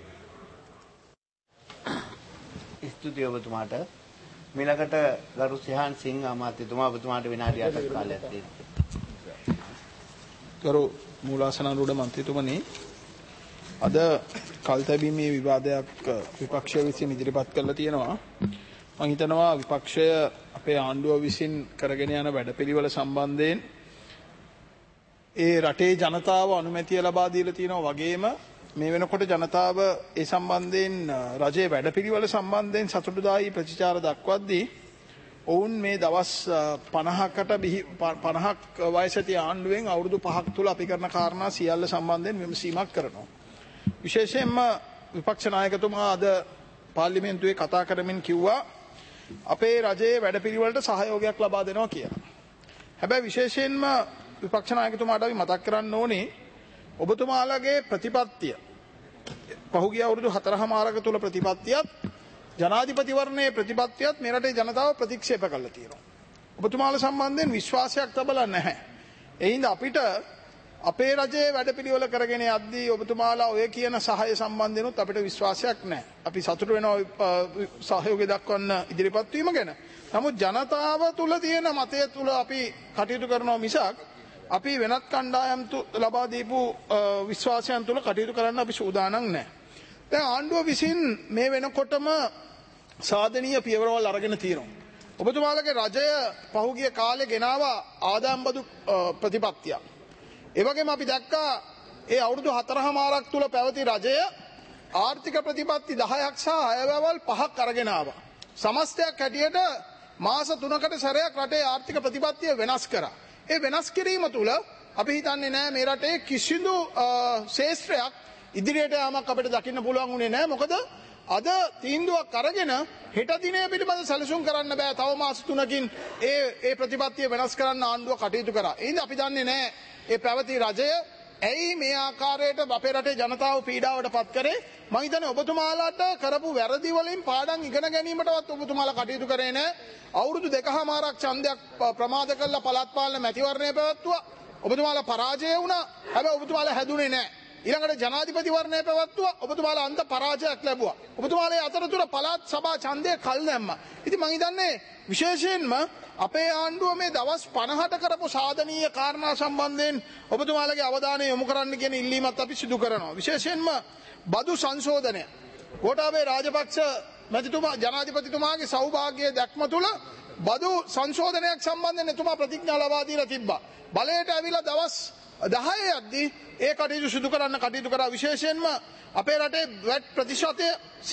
[SPEAKER 6] ස්තුතියි ඔබතුමාට. මීළඟට ගරු සිහාන් සිංහ අමාත්‍යතුමා ඔබතුමාට විනාඩි 8ක් කාලයක් තියෙනවා.
[SPEAKER 7] ගරු මූලාසනාරූඪ මන්ත්‍රීතුමනි, අද කල්තැබීමේ විවාදයක් විපක්ෂය විසින් ඉදිරිපත් කරලා තියෙනවා. මම හිතනවා විපක්ෂය අපේ ආණ්ඩුව විසින් කරගෙන යන වැඩපිළිවෙල සම්බන්ධයෙන් ඒ රටේ ජනතාව අනුමැතිය ලබා දීලා තියෙනවා වගේම මේ වෙනකොට ජනතාව ඒ සම්බන්ධයෙන් රජයේ වැඩපිළිවෙල සම්බන්ධයෙන් සතුටුදායී ප්‍රතිචාර දක්වද්දී ඔවුන් මේ දවස් 50ක් වයස ඇති ආණ්ඩුවෙන් අවුරුදු 5ක් තුල අපි කරන කාරණා සියල්ල සම්බන්ධයෙන් විමසීමක් කරනවා. විශේෂයෙන්ම විපක්ෂ නායකතුමා අද පාර්ලිමේන්තුවේ කතා කරමින් කිව්වා අපේ රජයේ වැඩපිළිවෙලට සහයෝගයක් ලබා දෙනවා කියලා. හැබැයි විශේෂයෙන්ම විපක්ෂ නායකතුමාට අපි මතක් කරන්න ඕනේ ඔබතුමාලගේ ප්‍රතිපත්තිය පහුගිය අවුරුදු 4මාරක තුල ප්‍රතිපත්තියත් ජනාධිපතිවරණයේ ප්‍රතිපත්තියත් මේ රටේ ජනතාව ප්‍රතික්ෂේප කළා තියෙනවා. ඔබතුමාලා සම්බන්ධයෙන් විශ්වාසයක් තබලා නැහැ. ඒ හින්දා අපිට අපේ රජයේ වැඩපිළිවෙල කරගෙන යද්දී ඔබතුමාලා ඔය කියන සහාය සම්බන්ධෙනුත් අපිට විශ්වාසයක් නැහැ. අපි සතුටු වෙනවා සහයෝගය දක්වන්න ඉදිරිපත් වීම ගැන. නමුත් ජනතාව තුල තියෙන මතය තුල අපි කටයුතු කරනවා මිසක් අපි වෙනත් කණ්ඩායම් ලබා දීපු විශ්වාසයන් තුල කටයුතු කරන්න අපි සූදානම් නැහැ. දැන් ආණ්ඩුව විසින් මේ වෙනකොටම සාධනීය පියවරවල් අරගෙන තියෙනවා. ඔබතුමාලගේ රජය පහුගිය කාලේ ගෙනාවා ආදායම් බදු ප්‍රතිපත්තියක්. ඒ වගේම අපි දැක්කා ඒ අවුරුදු 4මාරක් තුල පැවති රජය ආර්ථික ප්‍රතිපත්ති 10ක් සහ අයවැවල් 5ක් අරගෙන ආවා. සමස්තයක් හැටියට මාස 3කට සැරයක් රටේ ආර්ථික ප්‍රතිපත්තිය වෙනස් කරා. ඒ වෙනස් කිරීම තුල අපි හිතන්නේ නැහැ මේ රටේ කිසිදු ශේෂ්ත්‍රයක් ඉදිරියට යාමක් අපිට දකින්න පුළුවන් වුණේ නැහැ. මොකද අද තීන්දුවක් අරගෙන හෙට දිනේ පිළිබඳ සැලසුම් කරන්න බෑ. තව මාස 3කින් ඒ ප්‍රතිපත්තිය වෙනස් කරන්න ආණ්ඩුව කටයුතු කරා. ඒ හින්දා අපි දන්නේ නැහැ ඒ පැවති රජය ඇයි මේ ආකාරයට අපේ රටේ ජනතාව පීඩාවට පත් කරේ. මම හිතන්නේ ඔබතුමාලාට කරපු වැරදි වලින් පාඩම් ඉගෙන ගැනීමටවත් ඔබතුමාලා කටයුතු කරේ නැහැ. අවුරුදු 2මාරක් ඡන්දයක් ප්‍රමාද කළා පළාත් පාලන මැතිවරණය පැවැත්තුවා. ඔබතුමාලා පරාජය වුණා. හැබැයි ඔබතුමාලා හැදුනේ නැහැ. ඊළඟට ජනාධිපතිවරණය පැවැත්තුවා. ඔබතුමාලා අන්ත පරාජයක් ලැබුවා. ඔබතුමාලා අතරතුර පළාත් සභා ඡන්දය කල් දැම්මා. ඉතින් මම හිතන්නේ විශේෂයෙන්ම අපේ ආණ්ඩුව මේ දවස් 50ට කරපු සාධනීය කාරණා සම්බන්ධයෙන් ඔබතුමාලගේ අවධානය යොමු කරන්න කියන ඉල්ලීමත් අපි සිදු කරනවා. විශේෂයෙන්ම බදු සංශෝධනය. ගෝඨාභය රාජපක්ෂ මැතිතුමා ජනාධිපතිතුමාගේ සෞභාග්‍යයේ දැක්ම තුල බදු සංශෝධනයක් සම්බන්ධයෙන් එතුමා ප්‍රතිඥා ලබා දීලා තිබ්බා. බලයට ඇවිල්ලා දවස් 10 යද්දී ඒ කටයුතු සිදු කරන්න කටයුතු කරා. විශේෂයෙන්ම අපේ රටේ වැට් ප්‍රතිශතය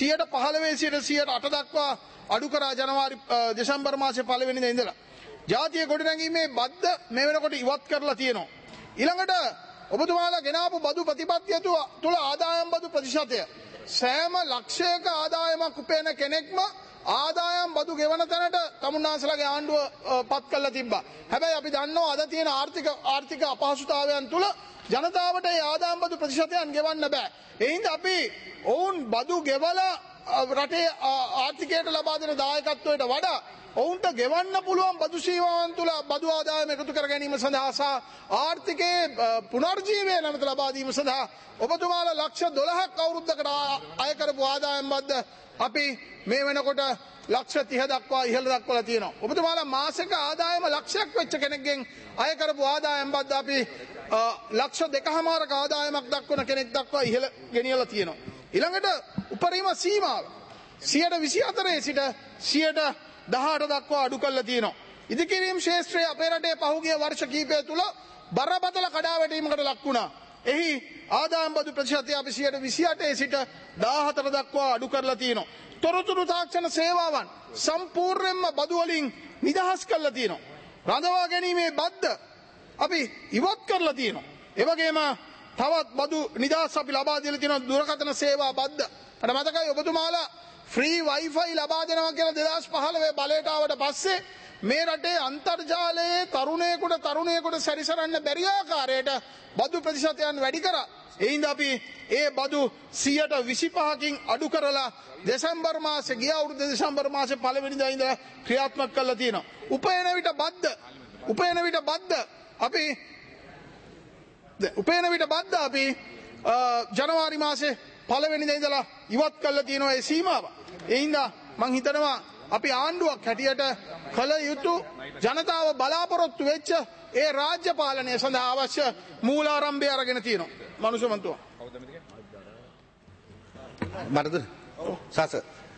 [SPEAKER 7] 15% 108 දක්වා අඩු කරා දෙසැම්බර් මාසේ 1 වෙනිදා ඉඳලා. ජාතිය ගොඩනැගීමේ බද්ද මේ වෙනකොට ඉවත් කරලා තියෙනවා. ඊළඟට ඔබතුමාලා ගෙනාවු බදු ප්‍රතිපත්තිය තුල ආදායම් බදු ප්‍රතිශතය සෑම ලක්ෂයක ආදායමක් උපයන කෙනෙක්ම ආදායම් බදු ගෙවන තැනට තමුන්නාන්සලාගේ ආණ්ඩුව පත් කරලා තිබ්බා. හැබැයි අපි දන්නවා අද තියෙන ආර්ථික අපහසුතාවයන් තුල ජනතාවට ඒ ආදායම් බදු ප්‍රතිශතයන් ගෙවන්න බෑ. ඒ හින්දා අපි ඔවුන් බදු ගෙවලා රටේ ආර්ථිකයට ලබා දෙන දායකත්වයට වඩා ඔවුන්ට ගෙවන්න පුළුවන් බදු සීමාවන් තුළ බදු ආදායම එකතු කර ගැනීම සඳහා සහ ආර්ථිකයේ පුනර්ජීවය නැවත ලබා දීම සඳහා ඔබතුමාලා ලක්ෂ 12ක් අවුරුද්දකට අය කරපු ආදායම් බද්ද අපි මේ වෙනකොට ලක්ෂ 30 දක්වා ඉහළ දක්වලා තියෙනවා. ඔබතුමාලා මාසික ආදායම ලක්ෂයක් වෙච්ච කෙනෙක්ගෙන් අය කරපු ආදායම් බද්ද අපි ලක්ෂ 2කමාරක ආදායමක් දක්වන කෙනෙක් දක්වා ඉහළ ගෙනියලා තියෙනවා. ඊළඟට උපරිම සීමාව 124 සිට 18 දක්වා අඩු කරලා තියෙනවා. ඉදිකිරීම් ශාස්ත්‍රයේ අපේ රටේ පහුගිය වර්ෂ කිහිපය තුල බරපතල කඩාවැටීමකට ලක් වුණා. එහි ආදායම් බදු ප්‍රතිශතය අපි 128 සිට 14 දක්වා අඩු කරලා තියෙනවා. තොරතුරු තාක්ෂණ සේවාවන් සම්පූර්ණයෙන්ම බදු වලින් නිදහස් කරලා තියෙනවා. රඳවා ගැනීමේ බද්ද අපි ඉවත් කරලා තියෙනවා. ඒ වගේම තවත් බදු නිදහස් අපි ලබා දීලා තියෙනවා දුරකථන සේවා බද්ද. මට මතකයි ඔබතුමාලා ෆ්‍රී වයිෆයි ලබා දෙනවා කියලා 2015 බලයට ආවට පස්සේ මේ රටේ අන්තර්ජාලයේ තරුණයෙකුට සැරිසරන්න බැරි ආකාරයට බදු ප්‍රතිශතයන් වැඩි කරා. එයින්ද අපි ඒ බදු 125කින් අඩු කරලා දෙසැම්බර් මාසේ ගිය අවුරුද්දේ දෙසැම්බර් මාසේ පළවෙනිදා ඉඳලා ක්‍රියාත්මක කරලා තියෙනවා. උපයන විට බද්ද අපි ජනවාරි මාසේ පළවෙනිදා ඉඳලා ඉවත් කරලා තියෙනවා ඒ සීමාව. එයින්ද මං හිතනවා අපි ආණ්ඩුවක් හැටියට කළ යුතු ජනතාව බලාපොරොත්තු වෙච්ච ඒ රාජ්‍ය පාලනය සඳහා අවශ්‍ය මූලාරම්භය අරගෙන තියෙනවා. මනුෂ්‍යමන්තුවා.
[SPEAKER 8] මරද සස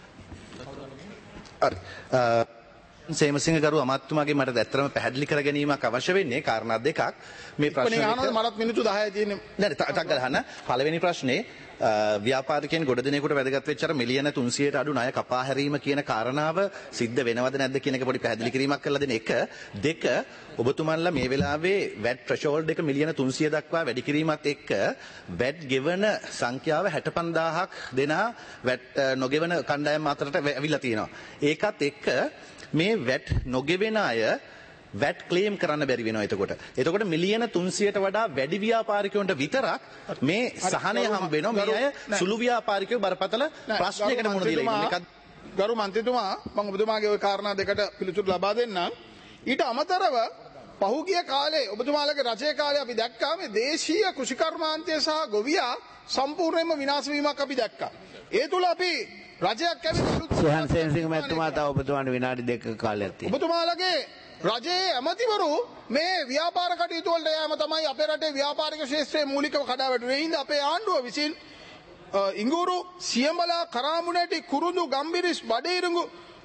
[SPEAKER 8] සේමසිංහ ගරු අමාත්‍යතුමාගේ මට ඇත්තටම පැහැදිලි කර ගැනීමක් අවශ්‍ය වෙන්නේ කාරණා දෙකක්. මේ ප්‍රශ්නේ
[SPEAKER 7] මටත් මිනිත්තු 10යි තියෙන්නේ.
[SPEAKER 8] නෑ ටක් ගහන්න. පළවෙනි ප්‍රශ්නේ ව්‍යාපාරිකයන් ගොඩ දෙනෙකුට වැදගත් වෙච්ච අර මිලියන 300ට අඩු ණය කපා හැරීම කියන කාරණාව සිද්ධ වෙනවද නැද්ද කියන එක පොඩි පැහැදිලි කිරීමක් කරලා දෙන එක. දෙක ඔබතුමන්ලා මේ වෙලාවේ VAT threshold එක මිලියන 300 දක්වා වැඩි කිරීමත් එක්ක VAT ගෙවන සංඛ්‍යාව 65000ක් දෙනා VAT නොගෙවන කණ්ඩායම් අතරට ඇවිල්ලා තියෙනවා. ඒකත් එක්ක මේ VAT නොගෙවෙන අය VAT ක්ලේම් කරන්න බැරි වෙනවා එතකොට. එතකොට මිලියන 300ට වඩා වැඩි ව්‍යාපාරිකයන්ට විතරක් මේ සහනය හම්බ වෙනවා. මේ අය සුළු ව්‍යාපාරිකයෝ බරපතල ප්‍රශ්නයකට මුහුණ දීලා ඉන්නේ.
[SPEAKER 7] ගරු මන්ත්‍රීතුමා මම ඔබතුමාගේ ওই කාරණා දෙකට පිළිතුරු ලබා දෙන්නම්. ඊට අමතරව පහුගිය කාලේ ඔබතුමාලගේ රජයේ කාලේ අපි දැක්කා මේ දේශීය කෘෂිකර්මාන්තය සහ ගොවියා සම්පූර්ණයෙන්ම විනාශ වීමක් අපි දැක්කා. ඒ තුල අපි රජයක් කැමති
[SPEAKER 6] සුහන් සේනසිංහ මහත්මයා තව ඔබතුමාට විනාඩි 2ක කාලයක් තියෙනවා.
[SPEAKER 7] ඔබතුමාලගේ රජයේ ඇමතිවරු මේ ව්‍යාපාර කටයුතු වලට යෑම තමයි අපේ රටේ ව්‍යාපාරික ක්ෂේත්‍රයේ මූලිකව කඩාවැටුනේ. ඒ හින්දා අපේ ආණ්ඩුව විසින් ඉඟුරු සියඹලා කරාමුණැටි කුරුඳු ගම්බිරිස් බඩේරුඟු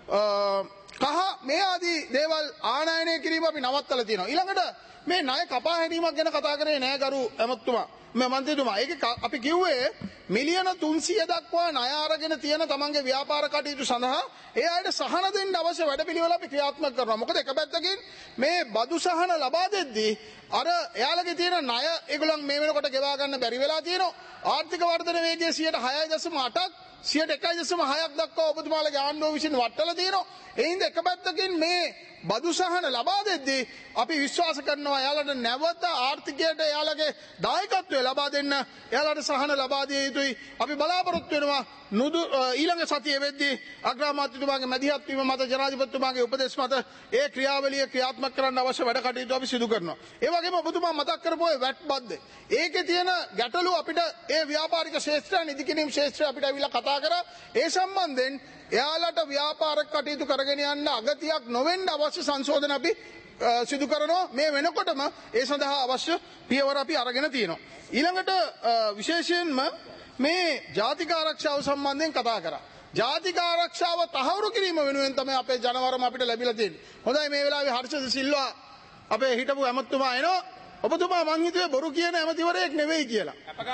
[SPEAKER 7] කහ මේ ආදී දේවල් ආනයනය කිරීම අපි නවත්තලා තියෙනවා. ඊළඟට මේ ණය කපා හැරීමක් ගැන කතා කරේ නෑ ගරු ඇමතුමා. මන්ත්‍රීතුමා ඒක අපි කිව්වේ මිලියන 300 දක්වා ණය අරගෙන තියෙන තමන්ගේ ව්‍යාපාර කටයුතු සඳහා ඒ අයට සහන දෙන්න අවශ්‍ය වැඩපිළිවෙල අපි ක්‍රියාත්මක කරනවා. මොකද එක පැත්තකින් මේ බදු සහන ලබා දෙද්දී අර එයාලගේ තියෙන ණය ඒගොල්ලන් මේ වෙනකොට ගෙවා ගන්න බැරි වෙලා තියෙනවා. ආර්ථික වර්ධන වේගය 6.8ක් 1.6ක් දක්වා ඔබතුමාලගේ ආණ්ඩුව විසින් වටලා තියෙනවා. ඒ හින්දා එක පැත්තකින් මේ බදු සහන ලබා දෙද්දී අපි විශ්වාස කරනවා එයාලට නැවත ආර්ථිකයට එයාලගේ දායකත්වය ලබා දෙන්න එයාලට සහන ලබා දිය යුතුයි. අපි බලාපොරොත්තු වෙනවා ඊළඟ සතියේ වෙද්දී අග්‍රාමාත්‍යතුමාගේ මැදිහත් වීම මත ජනාධිපතිතුමාගේ උපදෙස් මත ඒ ක්‍රියාවලිය ක්‍රියාත්මක කරන්න අවශ්‍ය වැඩ කටයුතු අපි සිදු කරනවා. ඒ වගේම ඔබතුමා මතක් කරපු ඔය VAT බද්ද ඒකේ තියෙන ගැටලු අපිට ඒ ව්‍යාපාරික ක්ෂේත්‍රය නිදිකිරීම් ක්ෂේත්‍රය අපිට අවිලා කතා කරා. ඒ සම්බන්ධයෙන් එයාලට ව්‍යාපාර කටයුතු කරගෙන යන්න අගතියක් නොවෙන්න අවශ්‍ය සංශෝධන අපි සිදු කරනවා. මේ වෙනකොටම ඒ සඳහා අවශ්‍ය පියවර අපි අරගෙන තියෙනවා. ඊළඟට විශේෂයෙන්ම මේ ජාතික ආරක්ෂාව සම්බන්ධයෙන් කතා කරා. ජාතික ආරක්ෂාව තහවුරු කිරීම වෙනුවෙන් තමයි අපේ ජනවරම අපිට ලැබිලා තියෙන්නේ. හොඳයි මේ වෙලාවේ හර්ෂද සිල්වා අපේ හිටපු ඇමතුමා එනවා. ඔබතුමා මං හිතුවේ බොරු කියන ඇමතිවරයෙක් නෙවෙයි කියලා.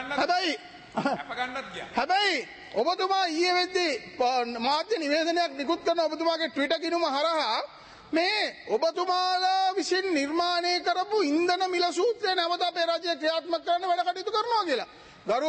[SPEAKER 7] හැබැයි ඔබතුමා ඊයේ වෙද්දී මාධ්‍ය නිවේදනයක් නිකුත් කරන ඔබතුමාගේ ට්විටර් ගිණුම හරහා මේ ඔබතුමාලා විසින් නිර්මාණය කරපු ඉන්ධන මිල සූත්‍රය නැවත අපේ රජය ක්‍රියාත්මක කරන්න වැඩ කටයුතු කරනවා කියලා. ගරු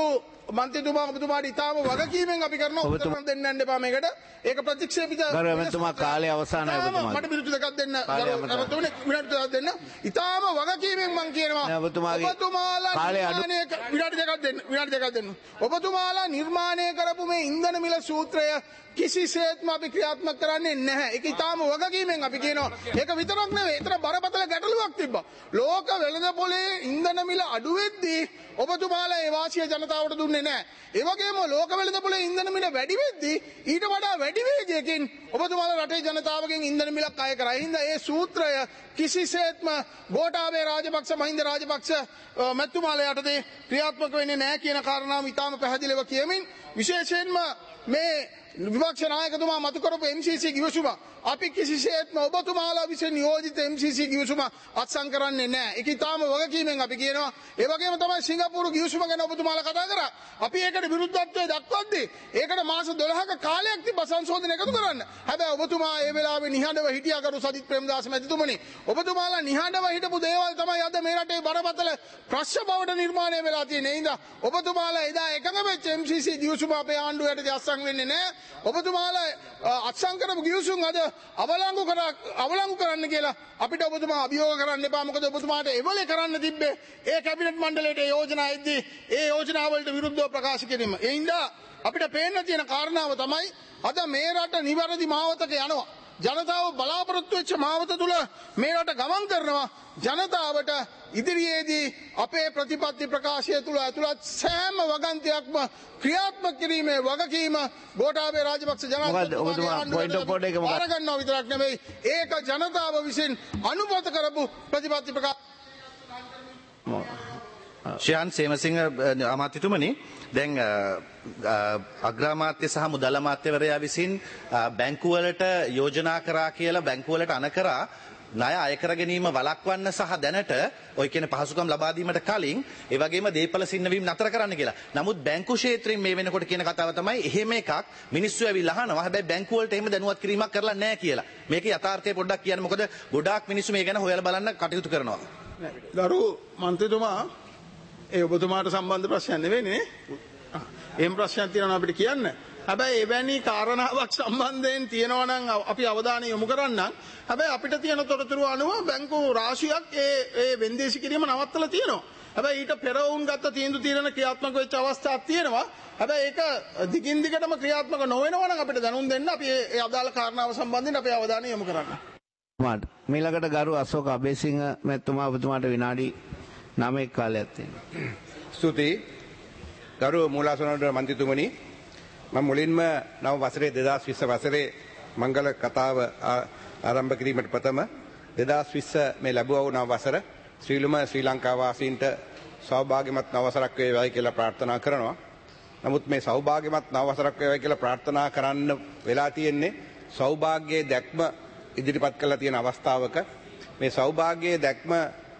[SPEAKER 7] මන්ත්‍රීතුමා ඔබතුමාට ඉතාම වගකීමෙන් අපි කරන උත්තර දෙන්න යන්න එපා මේකට. ඒක ප්‍රතික්ෂේපිත
[SPEAKER 6] ගරු ඇමතුමා කාලය අවසానයි ඔබතුමාට.
[SPEAKER 7] මට විරුද්ධ දෙකක් දෙන්න. ගරු ඇමතුමනි විනාඩි දෙකක් දෙන්න. ඉතාම වගකීමෙන් මම කියනවා. ඔබතුමාලා විනාඩි දෙකක් දෙන්න. විනාඩි දෙකක් දෙන්න. ඔබතුමාලා නිර්මාණය කරපු මේ ඉන්ධන මිල සූත්‍රය කිසිසේත්ම අපි ක්‍රියාත්මක කරන්නේ නැහැ. ඒක ඉතාම වගකීමෙන් අපි කියනවා. ඒක විතරක් නෙවෙයි. ඒතර බරපතල ගැටලුවක් තිබ්බා. ලෝක වෙළඳපොලේ ඉන්ධන මිල අඩු වෙද්දී ඔබතුමාලා ඒ වාසිය ජනතාවට දුන්නේ නැහැ. ඒ වගේම ලෝක වෙළඳපොලේ ඉන්ධන මිල වැඩි වෙද්දී ඊට වඩා වැඩි වේගයකින් ඔබතුමාලා රටේ ජනතාවගෙන් ඉන්ධන මිලක් අය කරා. හින්දා ඒ සූත්‍රය කිසිසේත්ම ගෝඨාභය රාජපක්ෂ මහින්ද රාජපක්ෂ මැතිතුමාලා යටතේ ක්‍රියාත්මක වෙන්නේ නැහැ කියන කාරණාව ඉතාම පැහැදිලිව කියමින් විශේෂයෙන්ම මේ විපක්ෂ නායකතුමා මතු කරපු MCC ගිවිසුම අපි කිසිසේත්ම ඔබතුමාලා විසින් නියෝජිත MCC ගිවිසුම අත්සන් කරන්නේ නැහැ. ඒක ඊටාම වගකීමෙන් අපි කියනවා. ඒ වගේම තමයි සිංගප්පූරු ගිවිසුම ගැන ඔබතුමාලා කතා කරා. අපි ඒකට විරුද්ධත්වය දක්වද්දී ඒකට මාස 12ක කාලයක් තිබ්බ සංශෝධන එකතු කරන්න. හැබැයි ඔබතුමා ඒ වෙලාවේ නිහඬව හිටියා කරු සජිත් ප්‍රේමදාස මැතිතුමනි. ඔබතුමාලා නිහඬව හිටපු දේවල් තමයි අද මේ රටේ බරපතල ප්‍රශ්න බවට නිර්මාණය වෙලා තියෙන්නේ. ඒ හින්දා ඔබතුමාලා එදා එකඟ වෙච්ච MCC ගිවිසුම අපේ ආණ්ඩුව යටතේ අත්සන් වෙන්නේ නැහැ. ඔබතුමාලා අත්සන් කරපු ගිවිසුම් අද අවලංගු කරන්න කියලා අපිට ඔබතුමා අභියෝග කරන්න එපා. මොකද ඔබතුමාට එවලේ කරන්න තිබ්බේ ඒ කැබිනට් මණ්ඩලයට යෝජනා එද්දී ඒ යෝජනා වලට විරුද්ධව ප්‍රකාශ කිරීම. ඒ හින්දා අපිට පේන්න තියෙන කාරණාව තමයි අද මේ රට නිවැරදි මාවතක යනවා. ජනතාව බලාපොරොත්තු වෙච්ච මාවත තුල මේ රට ගමන් කරනවා. ජනතාවට ඉදිරියේදී අපේ ප්‍රතිපත්ති ප්‍රකාශය තුල ඇතුළත් සෑම වගන්තියක්ම ක්‍රියාත්මක කිරීමේ වගකීම ගෝඨාභය රාජපක්ෂ ජනාධිපතිතුමා අරගන්නවා විතරක් නෙවෙයි ඒක ජනතාව විසින් අනුමත කරපු ප්‍රතිපත්ති ප්‍රකාශ
[SPEAKER 8] ශයන් සේමසිංහ අමාත්‍යතුමනි දැන් අග්‍රාමාත්‍ය සහ මුදල් අමාත්‍යවරයා විසින් බැංකුවලට යෝජනා කරා කියලා බැංකුවලට අණ කරා ණය අය කර ගැනීම වළක්වන්න සහ දැනට ඔය කියන පහසුකම් ලබා දීමට කලින් ඒ වගේම දීපල සින්නවීම නතර කරන්න කියලා. නමුත් බැංකු ක්ෂේත්‍රයෙන් මේ වෙනකොට කියන කතාව තමයි එහෙම එකක් මිනිස්සු ඇවිල්ලා අහනවා. හැබැයි බැංකු වලට එහෙම දැනුවත් කිරීමක් කරලා නැහැ කියලා. මේකේ යථාර්ථය පොඩ්ඩක් කියන්න. මොකද ගොඩාක් මිනිස්සු මේ ගැන හොයලා බලන්න කටයුතු කරනවා.
[SPEAKER 7] ගරු මන්ත්‍රීතුමා ඒ ඔබතුමාට සම්බන්ධ ප්‍රශ්නයක් නෙවෙයිනේ. එහෙම ප්‍රශ්නයක් තියෙනවා අපිට කියන්න. හැබැයි එවැනි කාරණාවක් සම්බන්ධයෙන් තියෙනවා නම් අපි අවධානය යොමු කරන්නම්. හැබැයි අපිට තියෙන තොරතුරු අනුව බැංකු රාශියක් ඒ වෙන්දේසි කිරීම නවත්තලා තියෙනවා. හැබැයි ඊට පෙර වුන් ගත්ත තීන්දුව తీරන ක්‍රියාත්මක වෙච්ච අවස්ථාවක් තියෙනවා. හැබැයි ඒක දිගින් දිගටම ක්‍රියාත්මක නොවෙනවා නම් අපිට දැනුම් දෙන්න අපි ඒ අදාළ කාරණාව සම්බන්ධයෙන් අපි අවධානය යොමු කරන්න.
[SPEAKER 6] මීළඟට ගරු අශෝක අබේසිංහ මැතිතුමා ඔබතුමාට විනාඩි 9ක කාලයක් තියෙනවා.
[SPEAKER 9] ස්තුතියි. ගරු මූලාසන මන්ත්‍රීතුමනි මම මුලින්ම නව වසරේ 2020 වසරේ මංගල කතාව ආරම්භ කිරීමට ප්‍රථම 2020 මේ ලැබුවා වූ නව වසර ශ්‍රීලුම ශ්‍රී ලංකා වාසීන්ට සෞභාග්‍යමත් නව වසරක් වේවායි කියලා ප්‍රාර්ථනා කරනවා. නමුත් මේ සෞභාග්‍යමත් නව වසරක් වේවායි කියලා ප්‍රාර්ථනා කරන්න වෙලා තියෙන්නේ සෞභාග්‍යයේ දැක්ම ඉදිරිපත් කරලා තියෙන අවස්ථාවක මේ සෞභාග්‍යයේ දැක්ම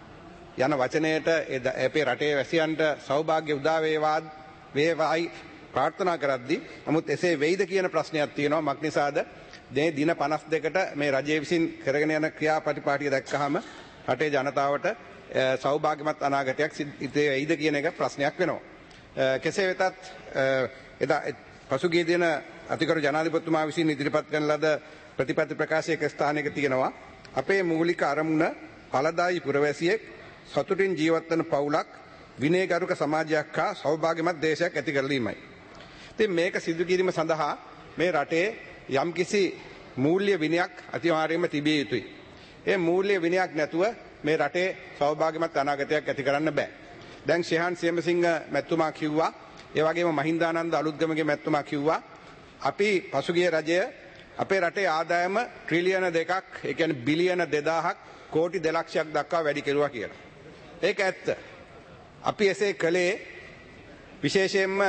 [SPEAKER 9] යන වචනයට අපේ රටේ වැසියන්ට සෞභාග්‍ය උදා වේවායි ප්‍රාර්ථනා කරද්දී නමුත් එසේ වෙයිද කියන ප්‍රශ්නයක් තියෙනවා. මක් නිසාද මේ දින 52ට මේ රජයේ විසින් කරගෙන යන ක්‍රියාපටිපාටිය දැක්කහම රටේ ජනතාවට සෞභාග්‍යමත් අනාගතයක් ඉතේ වෙයිද කියන එක ප්‍රශ්නයක් වෙනවා. කෙසේ වෙතත් එදා පසුගිය දින අතිගරු ජනාධිපතිතුමා විසින් ඉදිරිපත් කරන ලද ප්‍රතිපත්ති ප්‍රකාශයක ස්ථානයක තියෙනවා අපේ මූලික අරමුණ ඵලදායී පුරවැසියෙක් සතුටින් ජීවත් වන පවුලක් විනයගරුක සමාජයක් හා සෞභාග්‍යමත් දේශයක් ඇති කරලීමයි. ඉතින් මේක සිදු කිරීම සඳහා මේ රටේ යම්කිසි මූල්‍ය විනයක් අනිවාර්යයෙන්ම තිබිය යුතුයි. ඒ මූල්‍ය විනයක් නැතුව මේ රටේ සෞභාග්‍යමත් අනාගතයක් ඇති කරන්න බෑ. දැන් ශේහන් සේමසිංහ මැතිතුමා කිව්වා, ඒ වගේම මහින්දානන්ද අලුත්ගමගේ මැතිතුමා කිව්වා අපි පසුගිය රජය අපේ රටේ ආදායම ට්‍රිලියන 2ක්, ඒ කියන්නේ බිලියන 2000ක් කෝටි 2 ලක්ෂයක් දක්වා වැඩි කෙරුවා කියලා. ඒක ඇත්ත. අපි එසේ කළේ විශේෂයෙන්ම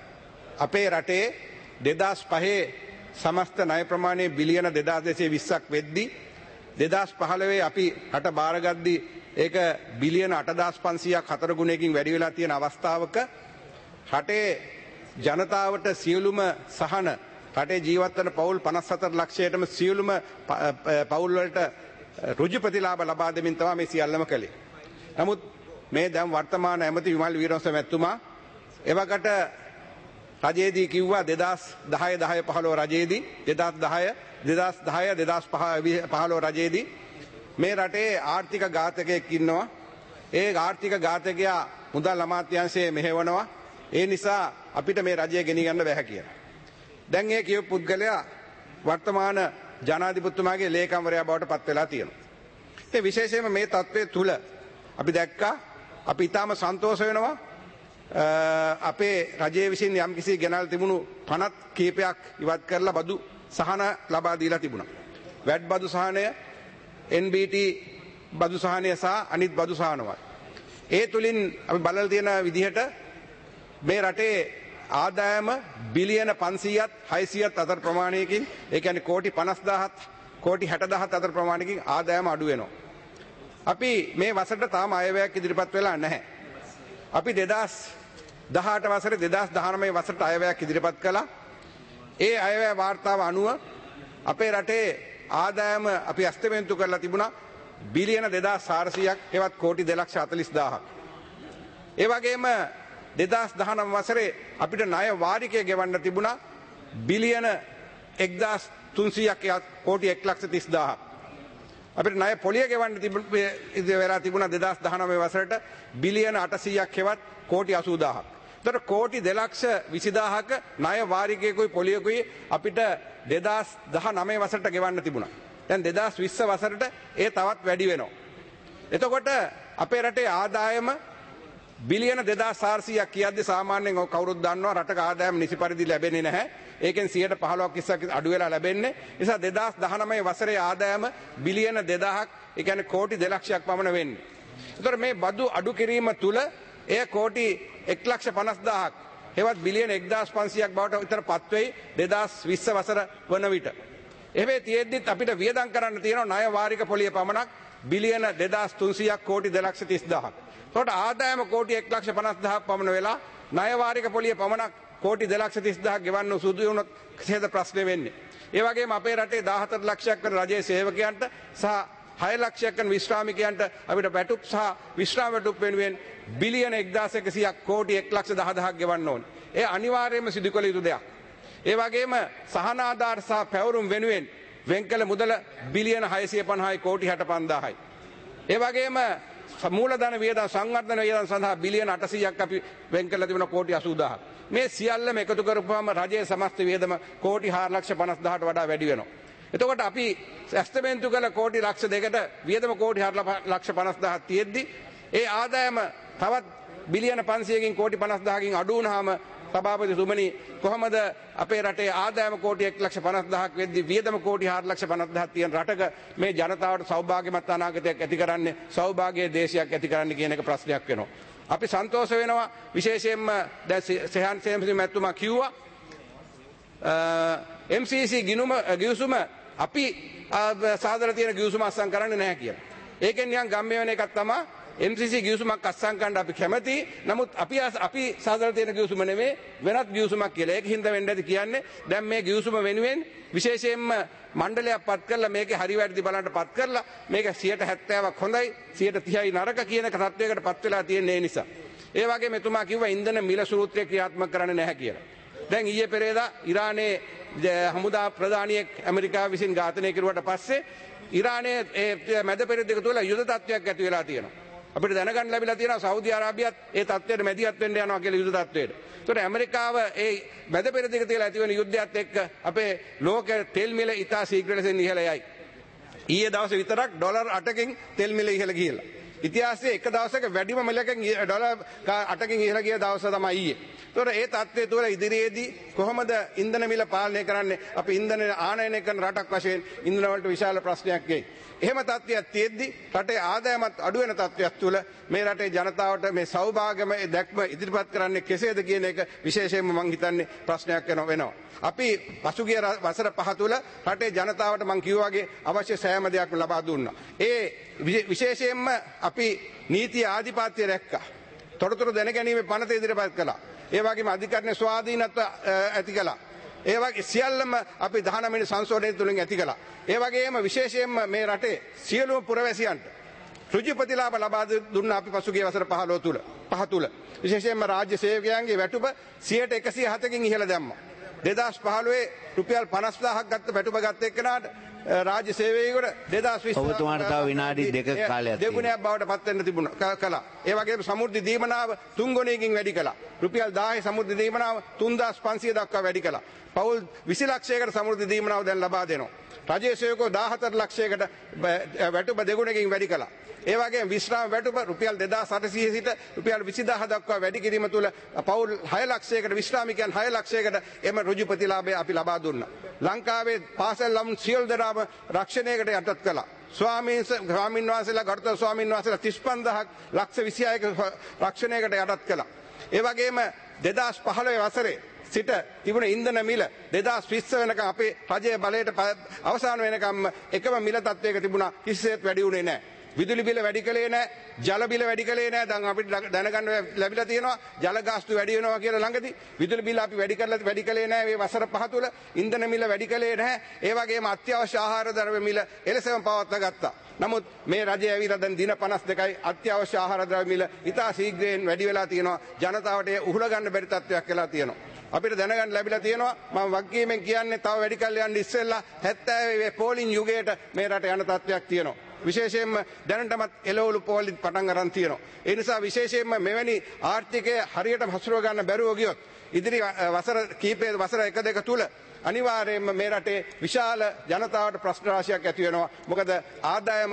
[SPEAKER 9] අපේ රටේ 2005 සමස්ත ණය ප්‍රමාණය බිලියන 2220ක් වෙද්දී 2015 අපි රට බාරගද්දී ඒක බිලියන 8500ක් 4 ගුණයකින් වැඩි වෙලා තියෙන අවස්ථාවක රටේ ජනතාවට සියලුම සහන රටේ ජීවත් වන පවුල් 54 ලක්ෂයටම සියලුම පවුල් වලට රුජු ප්‍රතිලාභ ලබා දෙමින් තමයි මේ සියල්ලම කළේ. නමුත් මේ දැන් වර්තමාන ඇමති විමල් වීරවංශ මැතිතුමා එවකට රජයේදී කිව්වා 2010 15 රජයේදී 2010 2015 රජයේදී මේ රටේ ආර්ථික ඝාතකයෙක් ඉන්නවා. ඒ ආර්ථික ඝාතකයා මුදල් අමාත්‍යාංශයේ මෙහෙවනවා. ඒ නිසා අපිට මේ රජය ගෙනියන්න බැහැ කියලා. දැන් ඒ කියපු පුද්ගලයා වර්තමාන ජනාධිපතිතුමාගේ ලේකම්වරයා බවට පත් වෙලා තියෙනවා. ඒ විශේෂයෙන්ම මේ තත්ත්වයේ තුල අපි දැක්කා අපි ඊටාම සන්තෝෂ වෙනවා අපේ රජයේ විසින් යම්කිසි ගෙනල් තිබුණු පනත් කීපයක් ඉවත් කරලා බදු සහන ලබා දීලා තිබුණා. වැට් බදු සහනය, NBT බදු සහනය සහ අනිත් බදු සහනවත්. ඒ තුලින් අපි බලලා තියෙන විදිහට මේ රටේ ආදායම බිලියන 500ත් 600ත් අතර ප්‍රමාණයකින්, ඒ කියන්නේ කෝටි 50000ත් කෝටි 60000ත් අතර ප්‍රමාණයකින් ආදායම අඩු වෙනවා. අපි මේ වසරට තාම අයවැයක් ඉදිරිපත් වෙලා නැහැ. අපි 2018 වසරේ 2019 වසරට අයවැයක් ඉදිරිපත් කළා. ඒ අයවැය වාර්තාව අනුව අපේ රටේ ආදායම අපි අස්තමේන්තු කරලා තිබුණා බිලියන 2400ක්, ඒවත් කෝටි 2,40,000ක්. ඒ වගේම 2019 වසරේ අපිට ණය වාරිකය ගෙවන්න තිබුණා බිලියන 1,300ක්, කෝටි 1,30,000ක්. අපිට ණය පොලිය ගෙවන්න වෙලා තිබුණා 2019 වසරට බිලියන 800ක් හෙවත් කෝටි 80,000ක්. ඒතර කෝටි 2,20,000ක ණය වාරිකයකුයි පොලියකුයි අපිට 2019 වසරට ගෙවන්න තිබුණා. දැන් 2020 වසරට ඒ තවත් වැඩි වෙනවා. එතකොට අපේ රටේ ආදායම බිලියන 2,400ක් කියද්දි සාමාන්‍යයෙන් කවුරුත් දන්නවා රටක ආදායම නිසි පරිදි ලැබෙන්නේ නැහැ. ඒකෙන් 15%ක් ඉස්සක් අඩු වෙලා ලැබෙන්නේ. නිසා 2019 වසරේ ආදායම බිලියන 2,000ක්, ඒ කියන්නේ කෝටි 2,00,000ක් පමණ වෙන්නේ. ඒතර මේ බදු අඩු කිරීම තුල එය කෝටි 1,50,000ක්, හෙවත් බිලියන 1,500ක් බවට විතරපත් වෙයි 2020 වසර වන විට. එහෙම තියෙද්දිත් අපිට වියදම් කරන්න තියෙනවා ණය වාරික පොලිය පමණක් බිලියන 2,300ක්, කෝටි 2,30,000ක්. ඒකට ආදායම කෝටි 1,50,000ක් පමණ වෙලා ණය වාරික පොලිය පමණක් කෝටි 2,30,000ක් ගෙවන්න සුදු වුණොත් කෙසේද ප්‍රශ්නේ වෙන්නේ. ඒ වගේම අපේ රටේ 14 ලක්ෂයක් වන රජයේ සේවකයන්ට සහ 6 ලක්ෂයක් වන විශ්‍රාමිකයන්ට අපිට වැටුප් සහ විශ්‍රාම වැටුප් වෙනුවෙන් බිලියන 1,100ක්, කෝටි 1,10,000ක් ගෙවන්න ඕනේ. ඒ අනිවාර්යයෙන්ම සිදු කළ යුතු දෙයක්. ඒ වගේම සහන ආධාර සහ පැවරුම් වෙනුවෙන් වෙන් කළ මුදල බිලියන 650යි, කෝටි 65,000යි. ඒ වගේම මූලධන වියදම් සංවර්ධන වියදම් සඳහා බිලියන 800ක් අපි වෙන් කළ තිබුණා, කෝටි 80,000ක්. මේ සියල්ලම එකතු කරපුවාම රජයේ සමස්ත වියදම කෝටි 4,50,000ට වඩා වැඩි වෙනවා. එතකොට අපි ඇස්තමේන්තු කළ කෝටි ලක්ෂ දෙකට වියදම කෝටි 4,50,000ක් තියෙද්දි ඒ ආදායම තවත් බිලියන 500කින් කෝටි 50,000කින් අඩු වුණාම සභාපතිතුමනි, කොහොමද අපේ රටේ ආදායම කෝටි 1,50,000ක් වෙද්දි වියදම කෝටි 4,50,000ක් තියෙන රටක මේ ජනතාවට සෞභාග්‍යමත් අනාගතයක් ඇති කරන්නේ, සෞභාග්‍ය දේශයක් ඇති කරන්නේ කියන එක ප්‍රශ්නයක් වෙනවා. අපි සන්තෝෂ වෙනවා. විශේෂයෙන්ම දැන් සෙහන් සේමසිංහ මැතිතුමා කිව්වා MCC ගිවිසුම අපි සාදර තියෙන ගිවිසුම අත්සන් කරන්නේ නැහැ කියලා. ඒකෙන් නිකන් ගම්මේ වෙන එකක් තමයි MCC ගිවිසුමක් අත්සන් කරන්න අපි කැමති. නමුත් අපි සාදර තියෙන ගිවිසුම නෙමෙයි වෙනත් ගිවිසුමක් කියලා. ඒක හින්දා වෙන්න ඇති කියන්නේ දැන් මේ ගිවිසුම වෙනුවෙන් විශේෂයෙන්ම මණ්ඩලයක් පත් කරලා මේකේ හරි වැරදි බලන්න පත් කරලා මේක 70%ක් හොඳයි 30%යි නරක කියන එක තත්වයකට පත් වෙලා තියෙන නිසා. ඒ වගේම එතුමා කිව්වා ඉන්ධන මිල සූත්‍රය ක්‍රියාත්මක කරන්නේ නැහැ කියලා. දැන් ඊයේ පෙරේදා ඉරානයේ හමුදා ප්‍රධානියෙක් ඇමරිකාව විසින් ඝාතනය කෙරුවට පස්සේ ඉරානයේ මැද පෙරදිග තුල යුද තත්ත්වයක් ඇති වෙලා තියෙනවා. අපිට දැනගන්න ලැබිලා තියෙනවා සෞදි අරාබියත් ඒ තත්ත්වයට මැදිහත් වෙන්න යනවා කියලා යුද තත්ත්වයට. ඒතකොට ඇමරිකාව ඒ මැද පෙරදිග තියලා ඇති වෙන යුද්ධයත් එක්ක අපේ ලෝක තෙල් මිල ඉතා ශීඝ්‍ර ලෙසින් ඉහළ යයි. ඊයේ දවසේ විතරක් ඩොලර් 8කින් තෙල් මිල ඉහළ ගිහිල්ලා. ඉතිහාසයේ එක දවසක වැඩිම මිලකින් ඩොලර් 8කින් ඉහළ ගිය දවස තමයි ඊයේ. ඒතකොට ඒ තත්ත්වය තුළ ඉදිරියේදී කොහොමද ඉන්ධන මිල පාලනය කරන්නේ? අපි ඉන්ධන ආනයනය කරන රටක් වශයෙන් ඉන්ධන වලට විශාල ප්‍රශ්නයක් වෙයි. එහෙම තත්ත්වයක් තියෙද්දි රටේ ආදායමත් අඩු වෙන තත්ත්වයක් තුළ මේ රටේ ජනතාවට මේ සෞභාග්‍යමය දැක්ම ඉදිරිපත් කරන්නේ කෙසේද කියන එක විශේෂයෙන්ම මම හිතන්නේ ප්‍රශ්නයක් වෙනවා. අපි පසුගිය වසර 5 තුළ රටේ ජනතාවට මම කිව්වා වගේ අවශ්‍ය සෑම දෙයක්ම ලබා දුන්නා. ඒ විශේෂයෙන්ම අපි නීති ආධිපත්‍ය රැක්කා. තොරතුරු දැනගැනීමේ පනත ඉදිරිපත් කළා. ඒ වගේම අධිකරණ ස්වාධීනත්ව ඇති කළා. ඒ වගේ සියල්ලම අපි 19 වෙනි සංශෝධනය තුලින් ඇති කළා. ඒ වගේම විශේෂයෙන්ම මේ රටේ සියලුම පුරවැසියන්ට ඍජු ප්‍රතිලාභ ලබා දුන්න අපි පසුගිය වසර 5 තුල විශේෂයෙන්ම රාජ්‍ය සේවකයන්ගේ වැටුප 107කින් ඉහළ දැම්මා. 2015 රුපියල් 50000ක් ගත්ත වැටුප ගත්ත එක්කනට රාජ්‍ය සේවකයෙකුට 2020
[SPEAKER 6] ඔබතුමාට තව විනාඩි 2ක කාලයක්
[SPEAKER 9] දෙගුණයක් බවට පත් වෙන්න තිබුණා කළා. ඒ වගේම සමෘද්ධි දීමනාව 3 ගුණයකින් වැඩි කළා. රුපියල් 1000 සමෘද්ධි දීමනාව 3500 දක්වා වැඩි කළා. පවුල් 20 ලක්ෂයකට සමෘද්ධි දීමනාව දැන් ලබා දෙනවා. රජයේ සේවකෝ 14 ලක්ෂයකට වැටුප දෙගුණයකින් වැඩි කළා. ඒ වගේම විශ්‍රාම වැටුප රුපියල් 2800 සිට රුපියල් 20000 දක්වා වැඩි කිරීම තුළ පවුල් 6 ලක්ෂයකට විශ්‍රාමිකයන් 6 ලක්ෂයකට එම ඍජු ප්‍රතිලාභය අපි ලබා දුන්නා. ලංකාවේ පාසල් ළමුන් සියලු දෙනාම රක්ෂණයකට යටත් කළා. ස්වාමීන් වහන්සේලා ගරුතර ස්වාමීන් වහන්සේලා 35000ක් ලක්ෂ 26ක රක්ෂණයකට යටත් කළා. ඒ වගේම 2015 වසරේ සිට තිබුණ ඉන්ධන මිල 2020 වෙනකම් අපේ රජයේ බලයට අවසාන වෙනකම් එකම මිල තත්වයක තිබුණා. කිසිසේත් වැඩි වුණේ නැහැ. විදුලි බිල වැඩි කළේ නැහැ, ජල බිල වැඩි කළේ නැහැ. දැන් අපිට දැනගන්න ලැබිලා තියෙනවා ජල ගාස්තු වැඩි වෙනවා කියලා ළඟදී. විදුලි බිල අපි වැඩි කළේ නැහැ මේ වසර 5 තුල. ඉන්ධන මිල වැඩි කළේ නැහැ. ඒ වගේම අත්‍යවශ්‍ය ආහාර ද්‍රව්‍ය මිල එලෙසම පවත්වා ගත්තා. නමුත් මේ රජය ඇවිල්ලා දැන් දින 52යි අත්‍යවශ්‍ය ආහාර ද්‍රව්‍ය මිල ඉතා ශීඝ්‍රයෙන් වැඩි වෙලා තියෙනවා. ජනතාවට උහුල ගන්න බැරි තත්ත්වයක් වෙලා තියෙනවා. අපිට දැනගන්න ලැබිලා තියෙනවා මම වගකීමෙන් කියන්නේ තව වැඩි කල් යන්න ඉස්සෙල්ලා 70 පෝලිං යුගයට මේ රට යන තත්ත්වයක් තියෙනවා. විශේෂයෙන්ම දැනටමත් එළවලු පෝලිත් පටන් අරන් තියෙනවා. ඒ නිසා විශේෂයෙන්ම මෙවැනි ආර්ථිකය හරියට හසුරව ගන්න බැරුව ගියොත් ඉදිරි වසර කීපයේ වසර 1-2 තුල අනිවාර්යයෙන්ම මේ රටේ විශාල ජනතාවට ප්‍රශ්න රාශියක් ඇති වෙනවා. මොකද ආදායම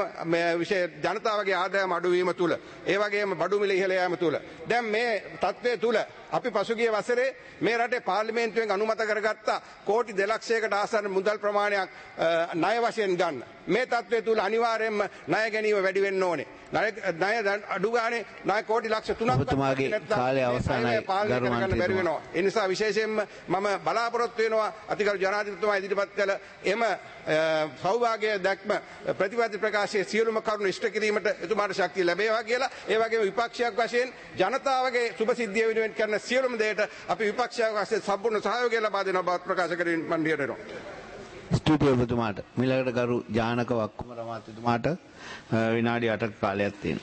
[SPEAKER 9] ජනතාවගේ ආදායම අඩුවීම තුල ඒ වගේම බඩු මිල ඉහළ යාම තුල දැන් මේ තත්ත්වය තුල අපි පසුගිය වසරේ මේ රටේ පාර්ලිමේන්තුවෙන් අනුමත කරගත්ත කෝටි 2 ලක්ෂයකට ආසන්න මුදල් ප්‍රමාණයක් ණය වශයෙන් ගන්න. මේ තත්ත්වය තුල අනිවාර්යයෙන්ම ණය ගැනීම වැඩි වෙන්න ඕනේ. ණය අඩු ගානේ ණය කෝටි ලක්ෂ 3ක්
[SPEAKER 6] ඔබතුමාගේ කාලය අවසానයි ගරු මන්ත්‍රීතුමා.
[SPEAKER 9] ඒ නිසා විශේෂයෙන්ම මම බලාපොරොත්තු වෙනවා අතිගරු ජනාධිපතිතුමා ඉදිරිපත් කළ එම සෞභාග්‍ය දැක්ම ප්‍රතිපත්ති ප්‍රකාශයේ සියලුම කරුණු ඉෂ්ට කිරීමට එතුමාට ශක්තිය ලැබේවා කියලා. ඒ වගේම විපක්ෂයක් වශයෙන් ජනතාවගේ සුබ සිද්ධිය වෙනුවෙන් කරන සියලුම දේට අපි විපක්ෂයක් වශයෙන් සම්පූර්ණ සහයෝගය ලබා දෙනවා බව ප්‍රකාශ කරමින් මම ලියනවා.
[SPEAKER 6] ස්තුතියි ඔබතුමාට. මිලකට ගරු ජානක වක්කුමර මහත්මයාට විනාඩි 8ක කාලයක් තියෙනවා.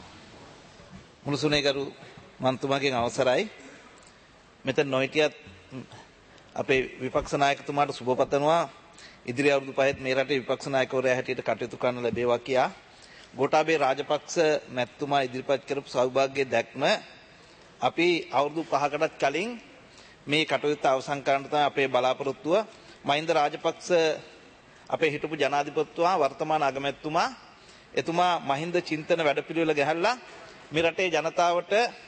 [SPEAKER 10] මුළුසුනේ ගරු මන්තුමාගෙන් අවසරයි. මෙතන නොහිටියත් අපේ විපක්ෂ නායකතුමාට සුබ පතනවා. ඉදිරි අවුරුදු 5ත් මේ රටේ විපක්ෂ නායකවරයා හැටියට කටයුතු කරන්න ලැබේවා කියා. ගෝඨාභය රාජපක්ෂ මැතිතුමා ඉදිරිපත් කරපු සෞභාග්‍ය දැක්ම අපි අවුරුදු 5කටත් කලින් මේ කටයුත්ත අවසන් කරන්න තමයි අපේ බලාපොරොත්තුව. මහින්ද රාජපක්ෂ අපේ හිටපු ජනාධිපතිතුමා වර්තමාන අගමැතිතුමා එතුමා මහින්ද චින්තන වැඩපිළිවෙල ගහලා මේ රටේ ජනතාවට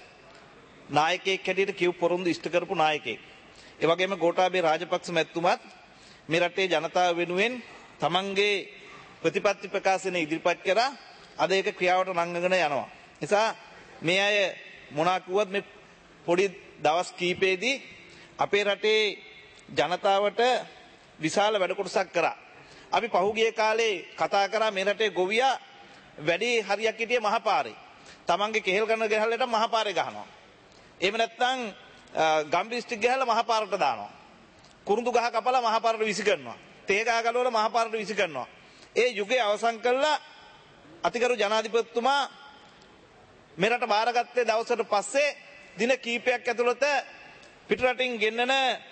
[SPEAKER 10] නායකයෙක් හැටියට කිව් පොරොන්දු ඉෂ්ට කරපු නායකයෙක්. ඒ වගේම ගෝඨාභය රාජපක්ෂ මැතිතුමාත් මේ රටේ ජනතාව වෙනුවෙන් තමන්ගේ ප්‍රතිපත්ති ප්‍රකාශන ඉදිරිපත් කරා. අද ඒක ක්‍රියාවට නංගගෙන යනවා. නිසා මේ අය මොනවා කිව්වත් මේ පොඩි දවස් කීපෙදී අපේ රටේ ජනතාවට විශාල වැඩ කොටසක් කරා. අපි පහුගිය කාලේ කතා කරා මේ රටේ ගොවියා වැඩි හරියක් හිටියේ මහපාරේ. තමන්ගේ කෙහෙල් ගන්න ගහලට මහපාරේ ගහනවා. එහෙම නැත්නම් ගම්බිස් ටික ගහලා මහපාරට දානවා. කුරුඳු ගහ කපලා මහපාරට විසි කරනවා. තේ ගහ ගලවලා මහපාරට විසි කරනවා. ඒ යුගය අවසන් කළා අතිගරු ජනාධිපතිතුමා මෙරට බාරගත්තේ දවසට පස්සේ දින කීපයක් ඇතුළත පිටරටින් ගෙන්නන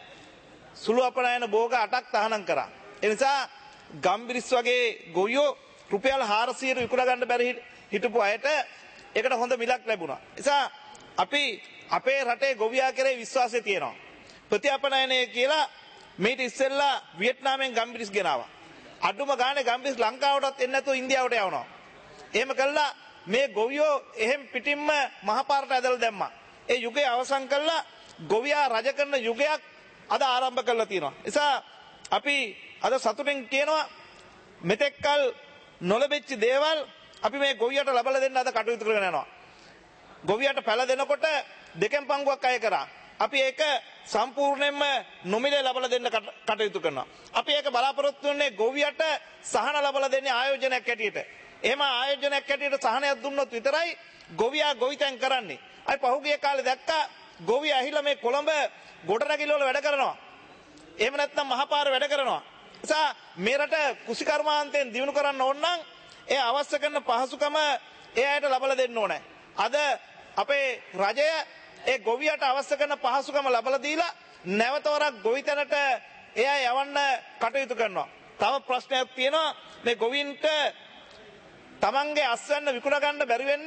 [SPEAKER 10] සුළු අපනයන භෝග 8ක් තහනම් කරා. ඒ නිසා ගම්බිරිස් වගේ ගොවියෝ රුපියල් 400 විකුණ ගන්න බැරි හිටපු අයට ඒකට හොඳ මිලක් ලැබුණා. නිසා අපි අපේ රටේ ගොවියා කෙරේ විශ්වාසය තියෙනවා. ප්‍රතිඅපනයනය කියලා මේට ඉස්සෙල්ලා වියට්නාමෙන් ගම්බිරිස් ගෙනාවා. අඩුම ගානේ ගම්බිරිස් ලංකාවටත් එන්නේ නැතුව ඉන්දියාවට යවනවා. එහෙම කළා මේ ගොවියෝ එහෙම් පිටින්ම මහපාරට ඇදලා දැම්මා. ඒ යුගය අවසන් කළා ගොවියා රජ කරන යුගයක් අද ආරම්භ කරලා තියෙනවා. නිසා අපි අද සතුටින් කියනවා මෙතෙක්කල් නොලැබෙච්ච දේවල් අපි මේ ගොවියට ලබා දෙන්න අද කටයුතු කරගෙන යනවා. ගොවියට පැල දෙනකොට දෙකෙන් පංගුවක් අය කරා. අපි ඒක සම්පූර්ණයෙන්ම නොමිලේ ලබා දෙන්න කටයුතු කරනවා. අපි ඒක බලාපොරොත්තු වෙන්නේ ගොවියට සහන ලබා දෙන්නේ ආයෝජනයක් හැටියට. එහෙම ආයෝජනයක් හැටියට සහනයක් දුන්නොත් විතරයි ගොවියා ගොවිතැන් කරන්නේ. අපි පහුගිය කාලේ දැක්කා ගොවියා ඇහිලා මේ කොළඹ ගොඩනැගිලි වල වැඩ කරනවා. එහෙම නැත්නම් මහපාර වැඩ කරනවා. නිසා මේ රට කුසිකර්මාන්තයෙන් දිනු කරන්න ඕන නම් ඒ අවශ්‍ය කරන පහසුකම ඒ අයට ලබලා දෙන්න ඕනේ. අද අපේ රජය ඒ ගොවියට අවශ්‍ය කරන පහසුකම ලබලා දීලා නැවතවරක් ගොවිතැනට එයා යවන්න කටයුතු කරනවා. තව ප්‍රශ්නයක් තියෙනවා මේ ගොවීන්ට තමන්ගේ අස්වැන්න විකුණ ගන්න බැරි වෙන්න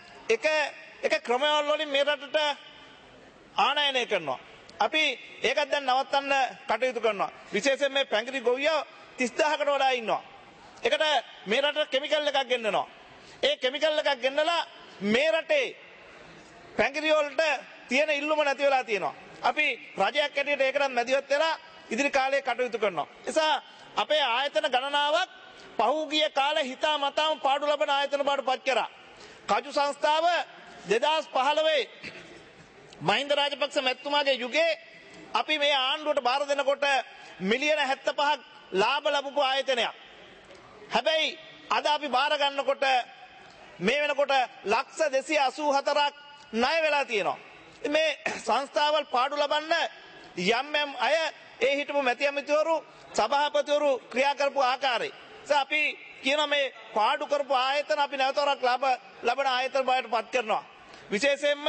[SPEAKER 10] එක ක්‍රමවල වලින් මේ රටට ආනයනය කරනවා. අපි ඒකත් දැන් නවත්තන්න කටයුතු කරනවා. විශේෂයෙන් මේ පැංගිරි ගොවියෝ 30000කට වඩා ඉන්නවා. ඒකට මේ රටට කෙමිකල් එකක් ගෙන්නනවා. ඒ කෙමිකල් එකක් ගෙන්නලා මේ රටේ පැංගිරි වලට තියෙන ඉල්ලුම නැති වෙලා තියෙනවා. අපි රජයක් ඇටියට ඒකටත් මැදිහත් වෙලා ඉදිරි කාලේ කටයුතු කරනවා. නිසා අපේ ආයතන ගණනාවක් පහුගිය කාලේ හිතා මතාම පාඩු ලබන ආයතන බවට පත් කරා. කජු සංස්ථාව 2015 මහින්ද රාජපක්ෂ මැතිතුමාගේ යුගයේ අපි මේ ආණ්ඩුවට බාර දෙනකොට මිලියන 75ක් ලාභ ලැබපු ආයතනයක්. හැබැයි අද අපි බාර ගන්නකොට මේ වෙනකොට ලක්ෂ 284ක් ණය වෙලා තියෙනවා. මේ සංස්ථාවල් පාඩු ලබන්න යම් අය ඒ හිටපු මැති ඇමතිවරු සභාපතිවරු ක්‍රියා කරපු ආකාරය. අපි කියන මේ පාඩු කරපු ආයතන අපි නැවතවරක් ලබන ආයතන බවට පත් කරනවා. විශේෂයෙන්ම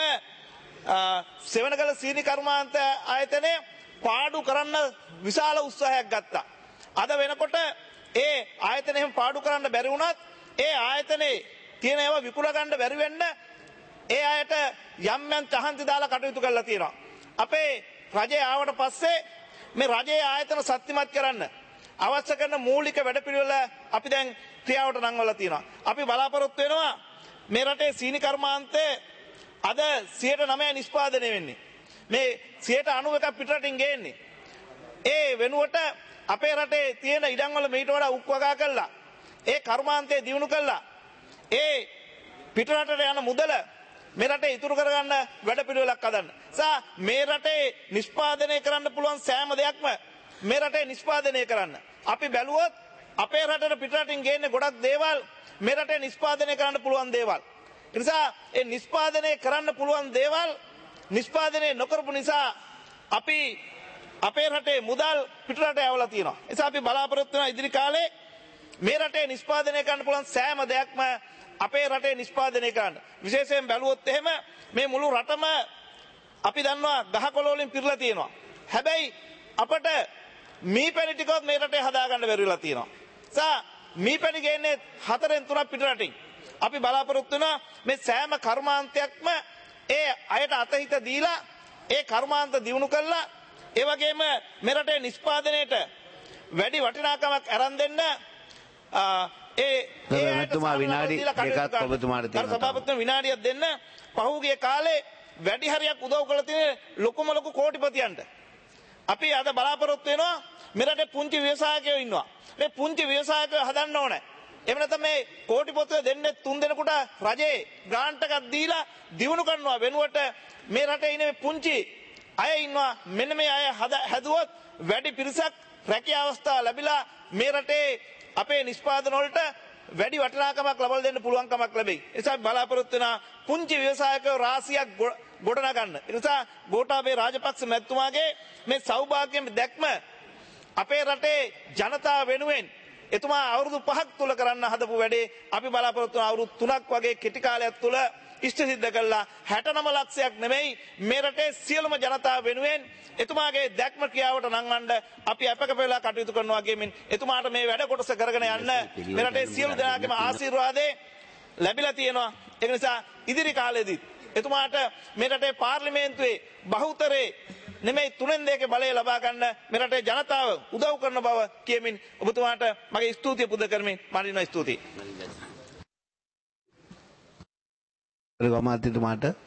[SPEAKER 10] සෙවණගල සීනි කර්මාන්ත ආයතනය පාඩු කරන්න විශාල උත්සාහයක් ගත්තා. අද වෙනකොට ඒ ආයතනයෙන් පාඩු කරන්න බැරි වුණත් ඒ ආයතනයේ තියෙන ඒවා විකුණ ගන්න බැරි වෙන්න ඒ අයට යම් තහන්ති දාලා කටයුතු කරලා තියෙනවා. අපේ රජය ආවට පස්සේ මේ රජයේ ආයතන ශක්තිමත් කරන්න අවශ්‍ය කරන මූලික වැඩපිළිවෙල අපි දැන් ක්‍රියාවට නංවලා තියෙනවා. අපි බලාපොරොත්තු වෙනවා මේ රටේ සීනි කර්මාන්තයේ අද 9% නිෂ්පාදනය වෙන්නේ. මේ 91ක් පිටරටින් ගේන්නේ. ඒ වෙනුවට අපේ රටේ තියෙන ඉඩම් වල මීට වඩා උක් වගා කළා. ඒ කර්මාන්තය දියුණු කළා. ඒ පිටරටට යන මුදල මේ රටේ ඉතුරු කරගන්න වැඩපිළිවෙලක් හදන්න. මේ රටේ නිෂ්පාදනය කරන්න පුළුවන් සෑම දෙයක්ම මේ රටේ නිෂ්පාදනය කරන්න. අපි බැලුවොත් අපේ රටට පිටරටින් ගේන්නේ ගොඩක් දේවල් මේ රටේ නිෂ්පාදනය කරන්න පුළුවන් දේවල්. ඒ නිසා ඒ නිෂ්පාදනය කරන්න පුළුවන් දේවල් නිෂ්පාදනය නොකරපු නිසා අපි අපේ රටේ මුදල් පිටරට යවලා තියෙනවා. ඒ නිසා අපි බලාපොරොත්තු වෙන ඉදිරි කාලේ මේ රටේ නිෂ්පාදනය කරන්න පුළුවන් සෑම දෙයක්ම අපේ රටේ නිෂ්පාදනය කරන්න. විශේෂයෙන් බැලුවොත් එහෙම මේ මුළු රටම අපි දන්නවා ගහකොළ වලින් පිරලා තියෙනවා. හැබැයි අපට මීපැණි ටිකවත් මේ රටේ හදාගන්න බැරි වෙලා තියෙනවා. මීපැණි ගේන්නේ 4න් 3ක් පිටරටින්. අපි බලාපොරොත්තු වෙනවා මේ සෑම කර්මාන්තයක්ම ඒ අයට අතහිත දීලා ඒ කර්මාන්ත දියුණු කළා ඒ වගේම මේ රටේ නිෂ්පාදනයේට වැඩි වටිනාකමක් අරන් දෙන්න
[SPEAKER 6] මෙතුමා විනාඩි දෙකක් ඔබතුමාට තියෙනවා.
[SPEAKER 10] සභාපතිතුමා විනාඩියක් දෙන්න. පහුගිය කාලේ වැඩි හරියක් උදව් කළ තියෙන ලොකුම ලොකු කෝටිපතියන්ට අපි අද බලාපොරොත්තු වෙනවා මේ රටේ පුංචි ව්‍යවසායකයෝ ඉන්නවා. මේ පුංචි ව්‍යවසායකයෝ හදන්න ඕනේ. එහෙම නැත්නම් මේ කෝටිපතියෝ දෙන්නේ 3 දෙනෙකුට රජේ ග්‍රාන්ට් එකක් දීලා දිනු කරනවා වෙනුවට මේ රටේ ඉන්නේ පුංචි අය ඉන්නවා. මෙන්න මේ අය හැදුවොත් වැඩි පිරිසක් රැකියා අවස්ථා ලැබිලා මේ රටේ අපේ නිෂ්පාදන වලට වැඩි වටිනාකමක් ලබා දෙන්න පුළුවන්කමක් ලැබෙයි. ඒ නිසා බලාපොරොත්තු වෙන පුංචි ව්‍යවසායකයෝ රාශියක් ගොඩනගන්න. ඒ නිසා ගෝඨාභය රාජපක්ෂ මැතිතුමාගේ මේ සෞභාග්‍යම දැක්ම අපේ රටේ ජනතාව වෙනුවෙන් එතුමා අවුරුදු 5ක් තුල කරන්න හදපු වැඩේ අපි බලාපොරොත්තු වන අවුරුදු 3ක් වගේ කෙටි කාලයක් තුල ඉෂ්ට සිද්ධ කළා. 69 ලක්ෂයක් නෙමෙයි මේ රටේ සියලුම ජනතාව වෙනුවෙන් එතුමාගේ දැක්ම ක්‍රියාවට නංවන්න අපි අපකප වෙලා කටයුතු කරනවා කියමින් එතුමාට මේ වැඩ කොටස කරගෙන යන්න මේ රටේ සියලු දෙනාගේම ආශිර්වාදේ ලැබිලා තියෙනවා. ඒ නිසා ඉදිරි කාලෙදී එතුමාට මේ රටේ පාර්ලිමේන්තුවේ බහුතරේ නෙමෙයි 3/2 බලය ලබා ගන්න මේ රටේ ජනතාව උදව් කරන බව කියමින් ඔබතුමාට මගේ ස්තුතිය පුද කරමින් මනිනවා. ස්තුතියි.
[SPEAKER 6] ගමාත්‍යතුමාට